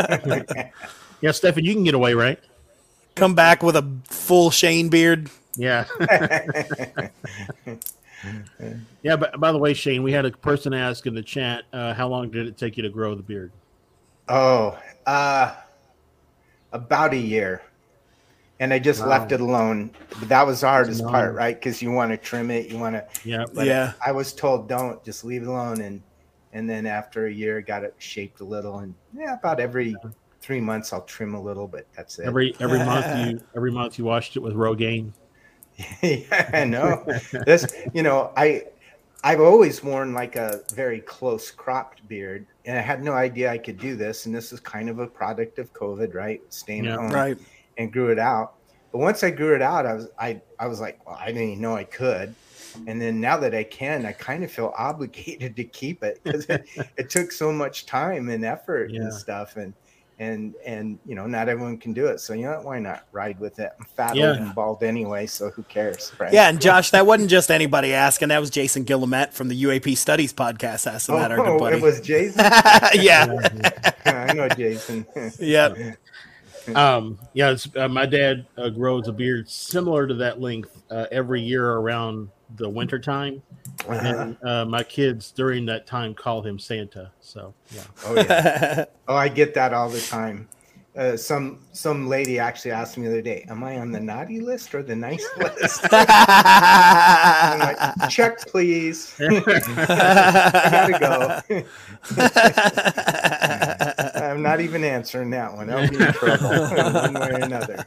Yeah, Stefan, you can get away, right? Come back with a full Shane beard. Yeah. Yeah, but by the way, Shane, we had a person ask in the chat, uh, how long did it take you to grow the beard? Oh, uh, about a year. And I just wow. left it alone. But that was the hardest no. part, right? Because you want to trim it, you want to. Yeah. Yeah. I was told don't, just leave it alone, and and then after a year, got it shaped a little, and yeah, about every three months I'll trim a little, but that's it. Every every month you every month you washed it with Rogaine. Yeah, I know. This, you know, I I've always worn like a very close cropped beard, and I had no idea I could do this. And this is kind of a product of COVID, right? Staying yeah, at home, right? And grew it out. But once I grew it out, I was I I was like, well, I didn't even know I could. And then now that I can, I kind of feel obligated to keep it because it, it took so much time and effort yeah. and stuff. And and and you know, not everyone can do it. So you know what, why not ride with it? I'm fat yeah. and bald anyway, so who cares, right? Yeah, and Josh, that wasn't just anybody asking. That was Jason Guillemette from the U A P Studies podcast asking oh, that, our good buddy. It was Jason? Yeah. I know Jason. Yep. um, yeah, it's, uh, my dad uh, grows a beard similar to that length uh, every year around the winter time. Uh-huh. And uh, my kids during that time call him Santa. So, yeah. Oh, yeah. Oh, I get that all the time. Uh, some some lady actually asked me the other day, am I on the naughty list or the nice list? I'm like, check, please. I gotta go. I'm not even answering that one. I'll be in trouble one way or another.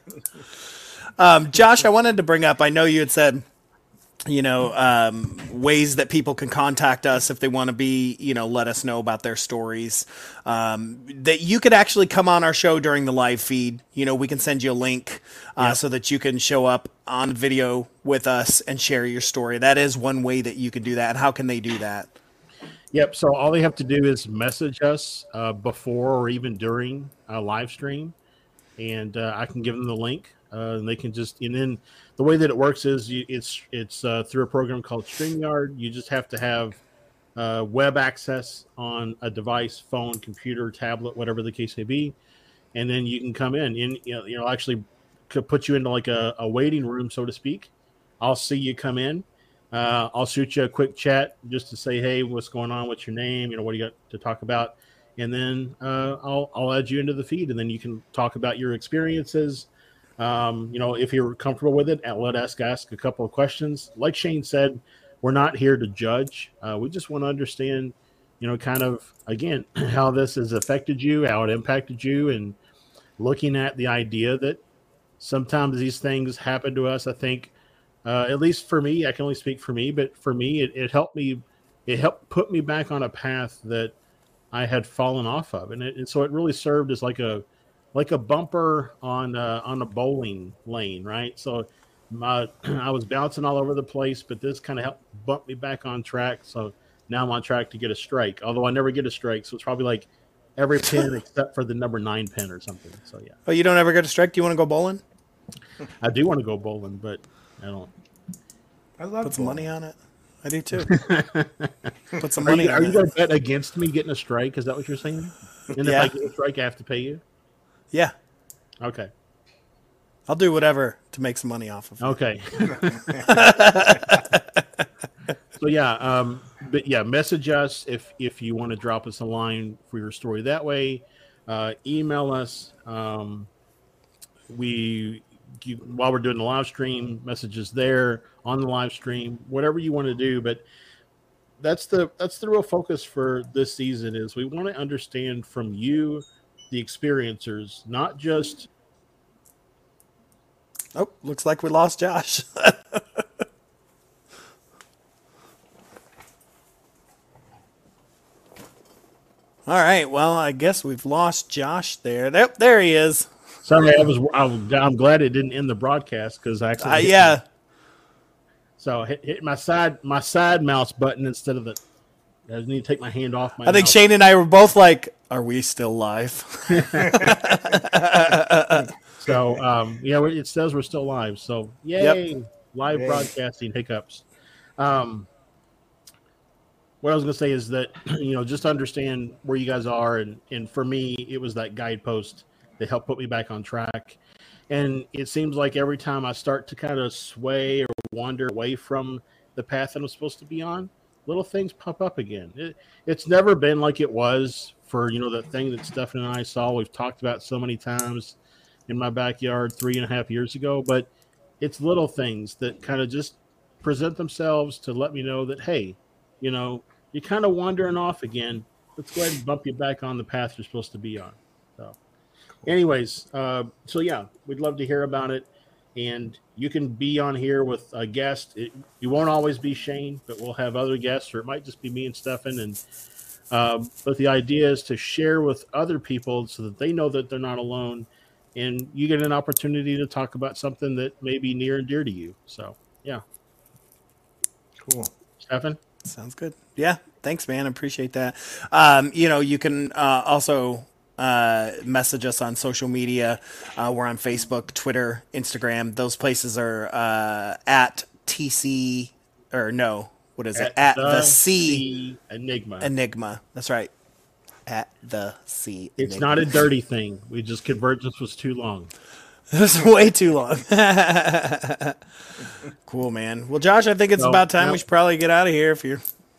Um, Josh, I wanted to bring up, I know you had said, you know, um, ways that people can contact us if they want to be, you know, let us know about their stories. Um, that you could actually come on our show during the live feed. You know, we can send you a link uh, Yep. so that you can show up on video with us and share your story. That is one way that you can do that. And how can they do that? Yep. So all they have to do is message us uh, before or even during a live stream, and uh, I can give them the link. Uh, and they can just, and then the way that it works is you, it's it's uh, through a program called StreamYard. You just have to have uh, web access on a device, phone, computer, tablet, whatever the case may be, and then you can come in. And you know, you know actually could put you into like a, a waiting room, so to speak. I'll see you come in. Uh, I'll shoot you a quick chat just to say, hey, what's going on? What's your name? You know, what do you got to talk about? And then uh, I'll I'll add you into the feed, and then you can talk about your experiences. Um, you know, if you're comfortable with it, let us ask a couple of questions. Like Shane said, we're not here to judge. Uh, we just want to understand, you know, kind of, again, how this has affected you, how it impacted you, and looking at the idea that sometimes these things happen to us. I think, uh, at least for me, I can only speak for me, but for me, it, it helped me, it helped put me back on a path that I had fallen off of. And, it, and so it really served as like a, like a bumper on uh, on a bowling lane, right? So my, I was bouncing all over the place, but this kind of helped bump me back on track. So now I'm on track to get a strike, although I never get a strike. So it's probably like every pin except for the number nine pin or something. So, yeah. Oh, you don't ever get a strike? Do you want to go bowling? I do want to go bowling, but I don't. I love Put some bowling. money on it. I do too. Put some Are money you, on are you it. going to bet against me getting a strike? Is that what you're saying? And Yeah. if I get a strike, I have to pay you? Yeah. Okay. I'll do whatever to make some money off of it. Okay. So yeah, um, but yeah, message us if if you want to drop us a line for your story that way. Uh, email us. Um, we you, while we're doing the live stream, messages there on the live stream, whatever you want to do. But that's the that's the real focus for this season is we want to understand from you, the experiencers, not just. Oh, looks like we lost Josh. All right. Well, I guess we've lost Josh there. There, there he is. Sorry, I was. I'm, I'm glad it didn't end the broadcast because I actually. Uh, yeah. So hit, hit my side my side mouse button instead of the. I just need to take my hand off my. I think mouse. Shane and I were both like, "Are we still live?" So um, yeah, it says we're still live. So yay, live Yay. broadcasting hiccups. Um, what I was going to say is that you know just understand where you guys are, and and for me, it was that guidepost that helped put me back on track. And it seems like every time I start to kind of sway or wander away from the path that I'm supposed to be on, little things pop up again. It, it's never been like it was for, you know, that thing that Stefan and I saw. We've talked about so many times in my backyard three and a half years ago, but it's little things that kind of just present themselves to let me know that, hey, you know, you're kind of wandering off again. Let's go ahead and bump you back on the path you're supposed to be on. So anyways, uh, so yeah, we'd love to hear about it. And you can be on here with a guest. It, you won't always be Shane, but we'll have other guests, or it might just be me and Stefan. And um, but the idea is to share with other people so that they know that they're not alone, and you get an opportunity to talk about something that may be near and dear to you. So yeah, Cool. Stefan. Sounds good. Yeah. Thanks, man. I appreciate that. Um, you know, you can uh, also uh, message us on social media. Uh, we're on Facebook, Twitter, Instagram. Those places are uh, at T C or no, what is it? At the, C Enigma. Enigma. That's right. at the sea. It's not a dirty thing. We just convergence was too long. It was way too long. Cool, man. Well, Josh, I think it's So, about time yep. we should probably get out of here if you're.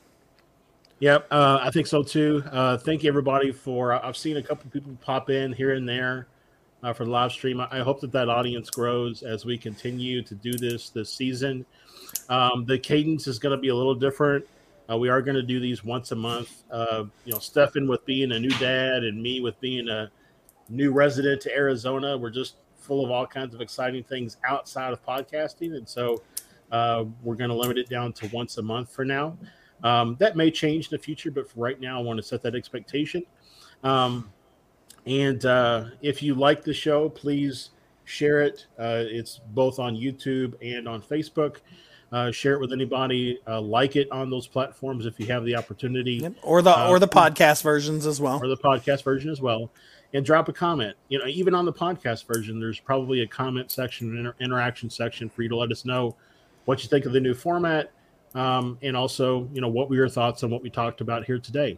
Yep, uh, I think so too. Uh, thank you everybody for. I've seen a couple people pop in here and there uh, for the live stream. I, I hope that that audience grows as we continue to do this this season. Um, the cadence is going to be a little different. Uh, we are going to do these once a month. Uh, you know, Stefan with being a new dad and me with being a new resident to Arizona. We're just full of all kinds of exciting things outside of podcasting, and so uh, we're going to limit it down to once a month for now. Um, that may change in the future, but for right now, I want to set that expectation. Um, and uh, if you like the show, please share it. Uh, it's both on YouTube and on Facebook. Uh, share it with anybody. Uh, like it on those platforms if you have the opportunity, Yep. Or the uh, or the podcast versions as well. or the podcast version as well. And drop a comment. You know, even on the podcast version, there's probably a comment section, an inter- interaction section for you to let us know what you think of the new format. Um, and also, you know, what were your thoughts on what we talked about here today?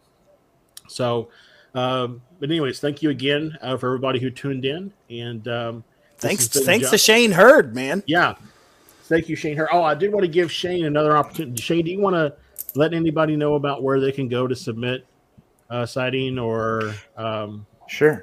So, um, but anyways, thank you again uh, for everybody who tuned in. And um, this Thanks, has been thanks Jo- to Shane Hurd, man. Yeah, thank you, Shane. Oh, I did want to give Shane another opportunity. Shane, do you want to let anybody know about where they can go to submit uh, citing or? Um, Sure.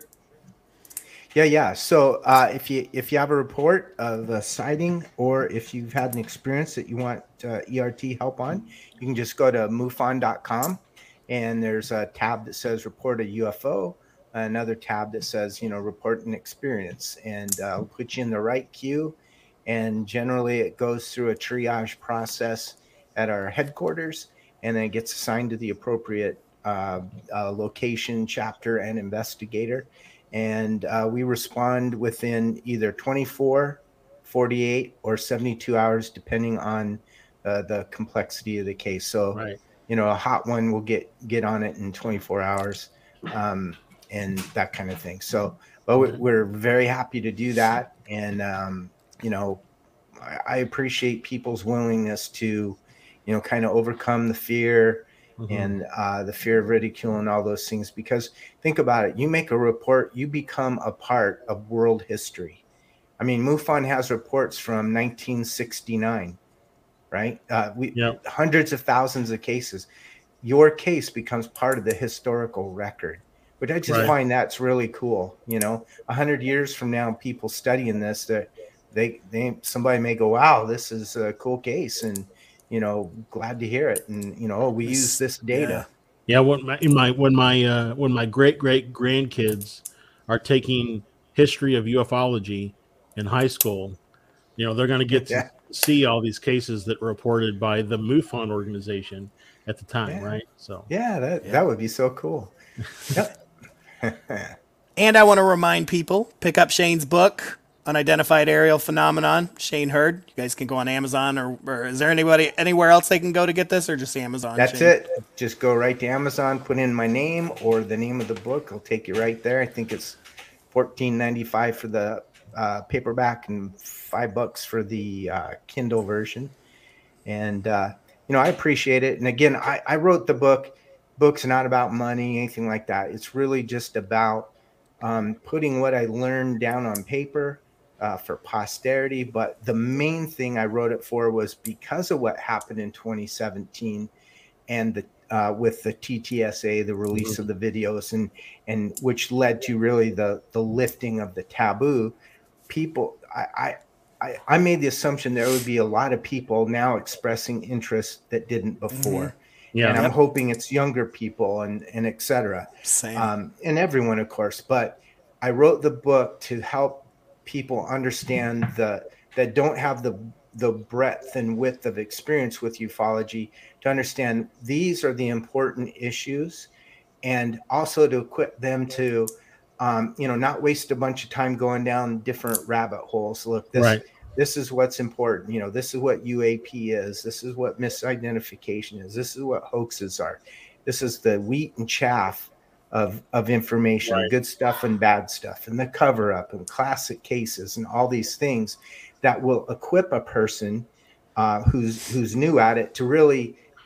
Yeah, yeah. So uh, if you if you have a report of a sighting, or if you've had an experience that you want uh, E R T help on, you can just go to mufon dot com, and there's a tab that says report a U F O, another tab that says, you know, report an experience, and uh, we'll put you in the right queue. And generally it goes through a triage process at our headquarters, and then it gets assigned to the appropriate uh, uh, location, chapter, and investigator. And uh, we respond within either twenty-four, forty-eight, or seventy-two hours, depending on uh, the complexity of the case. So, right. you know, a hot one will get get on it in twenty-four hours, um, and that kind of thing. So, but we- we're very happy to do that. And, um, you know, I, I appreciate people's willingness to, you know, kind of overcome the fear, Mhm. and uh, the fear of ridicule and all those things. Because think about it, you make a report, you become a part of world history. I mean, MUFON has reports from nineteen sixty-nine, right? Uh, we Yep. hundreds of thousands of cases. Your case becomes part of the historical record, which I just Right. find that's really cool. You know, a hundred years from now, people studying this, that they they somebody may go, "Wow, this is a cool case," and you know, glad to hear it. And, you know, oh, we use this data. Yeah, when my, in my when my uh, when my great great grandkids are taking history of ufology in high school, you know, they're going to get to Yeah. see all these cases that were reported by the MUFON organization at the time, Yeah. right? So, Yeah, that, Yeah. that would be so cool. Yep. And I want to remind people, pick up Shane's book, Unidentified Aerial Phenomenon, Shane Hurd. You guys can go on Amazon, or, or is there anybody anywhere else they can go to get this, or just Amazon? That's Shane? it. Just go right to Amazon, put in my name or the name of the book. I'll take you right there. I think it's fourteen ninety-five for the uh, paperback and five bucks for the uh, Kindle version. And, uh, you know, I appreciate it. And again, I, I wrote the book. Book's not about money, anything like that. It's really just about um, putting what I learned down on paper uh, for posterity. But the main thing I wrote it for was because of what happened in twenty seventeen and the uh, with the T T S A, the release of the videos, and and which led to really the the lifting of the taboo. People, I, I, I made the assumption there would be a lot of people now expressing interest that didn't before. yeah, And I'm hoping it's younger people and, and et cetera. Same. Um, and everyone, of course. But I wrote the book to help people understand the that don't have the the breadth and width of experience with ufology, to understand these are the important issues, and also to equip them to um, you know, not waste a bunch of time going down different rabbit holes. Look, this Right. this is what's important. You know, this is what U A P is. This is what misidentification is. This is what hoaxes are. This is the wheat and chaff of of information, Right. good stuff and bad stuff, and the cover up and classic cases and all these things that will equip a person uh, who's who's new at it to really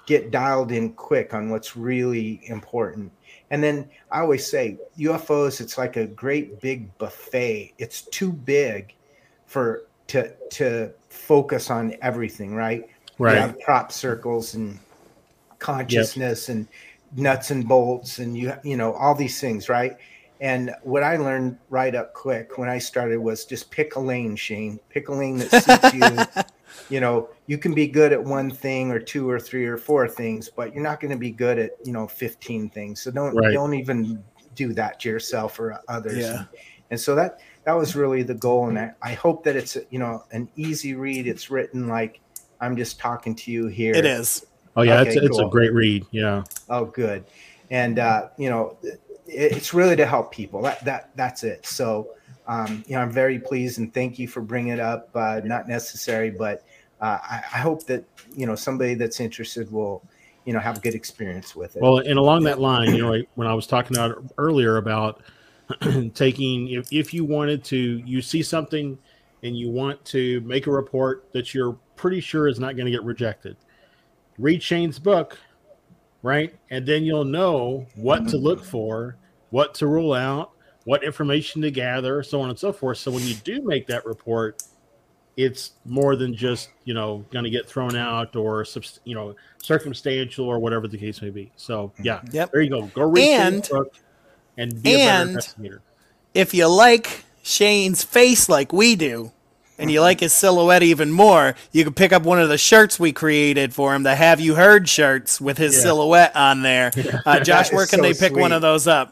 get dialed in quick on what's really important. And then I always say U F Os, it's like a great big buffet. It's too big for to to focus on everything, right? Right. You have crop circles and consciousness yep. and nuts and bolts and you you know all these things, right? And what I learned right up quick when I started was just pick a lane, Shane. Pick a lane that suits you. You know, you can be good at one thing or two or three or four things, but you're not going to be good at, you know, fifteen things. So don't right. don't even do that to yourself or others. Yeah. And, and so that that was really the goal. And I, I hope that it's, you know, an easy read. It's written like I'm just talking to you here. It is. Oh, yeah. Okay, it's, it's cool. a great read. Yeah. Oh, good. And, uh, you know, it, it's really to help people. That that That's it. So, um, you know, I'm very pleased and thank you for bringing it up. Uh, not necessary, but uh, I, I hope that, you know, somebody that's interested will, you know, have a good experience with it. Well, and along that line, you know, when I was talking about earlier about taking, if, if you wanted to, you see something and you want to make a report that you're pretty sure is not going to get rejected, read Shane's book, right? And then you'll know what to look for, what to rule out, what information to gather, so on and so forth. So when you do make that report, it's more than just, you know, going to get thrown out or, you know, circumstantial or whatever the case may be. So, yeah, yep. there you go. Go read and, Shane's book and be a better and investigator. If you like Shane's face like we do, and you like his silhouette even more, you can pick up one of the shirts we created for him, the Have You Heard shirts with his yeah. silhouette on there. Uh, Josh, where can so they pick sweet. one of those up?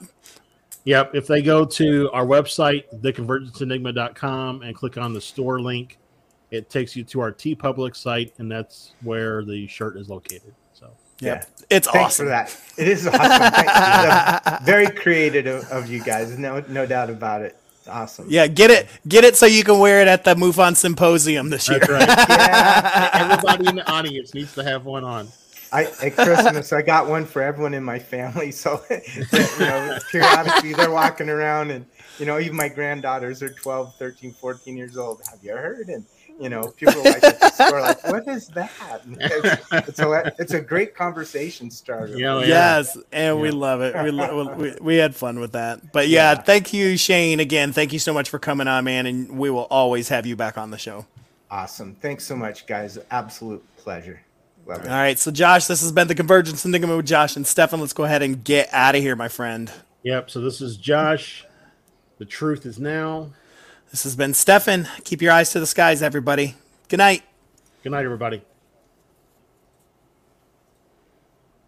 Yep. If they go to our website, the convergence enigma dot com, and click on the store link, it takes you to our TeePublic site, and that's where the shirt is located. So, yeah, it's Thanks awesome. for that. It is awesome. Thank you. Very creative of, of you guys. No, no doubt about it. Awesome. Yeah, get it, get it so you can wear it at the MUFON Symposium this year. That's right. Yeah. Everybody in the audience needs to have one on. I at Christmas I got one for everyone in my family. So you know, periodically they're walking around, and you know, even my granddaughters are twelve, thirteen, fourteen years old. Have you heard? And you know, people are like at the store, like, what is that? It's, it's a it's a great conversation starter. Yeah, yeah. Yes, and yeah. we love it. We, lo- we we had fun with that. But yeah, yeah, thank you, Shane. Again, thank you so much for coming on, man. And we will always have you back on the show. Awesome. Thanks so much, guys. Absolute pleasure. Love it. All right, so Josh, this has been the Convergence Enigma with Josh and Stefan. Let's go ahead and get out of here, my friend. Yep. So this is Josh. The truth is now. This has been Stefan. Keep your eyes to the skies, everybody. Good night. Good night, everybody.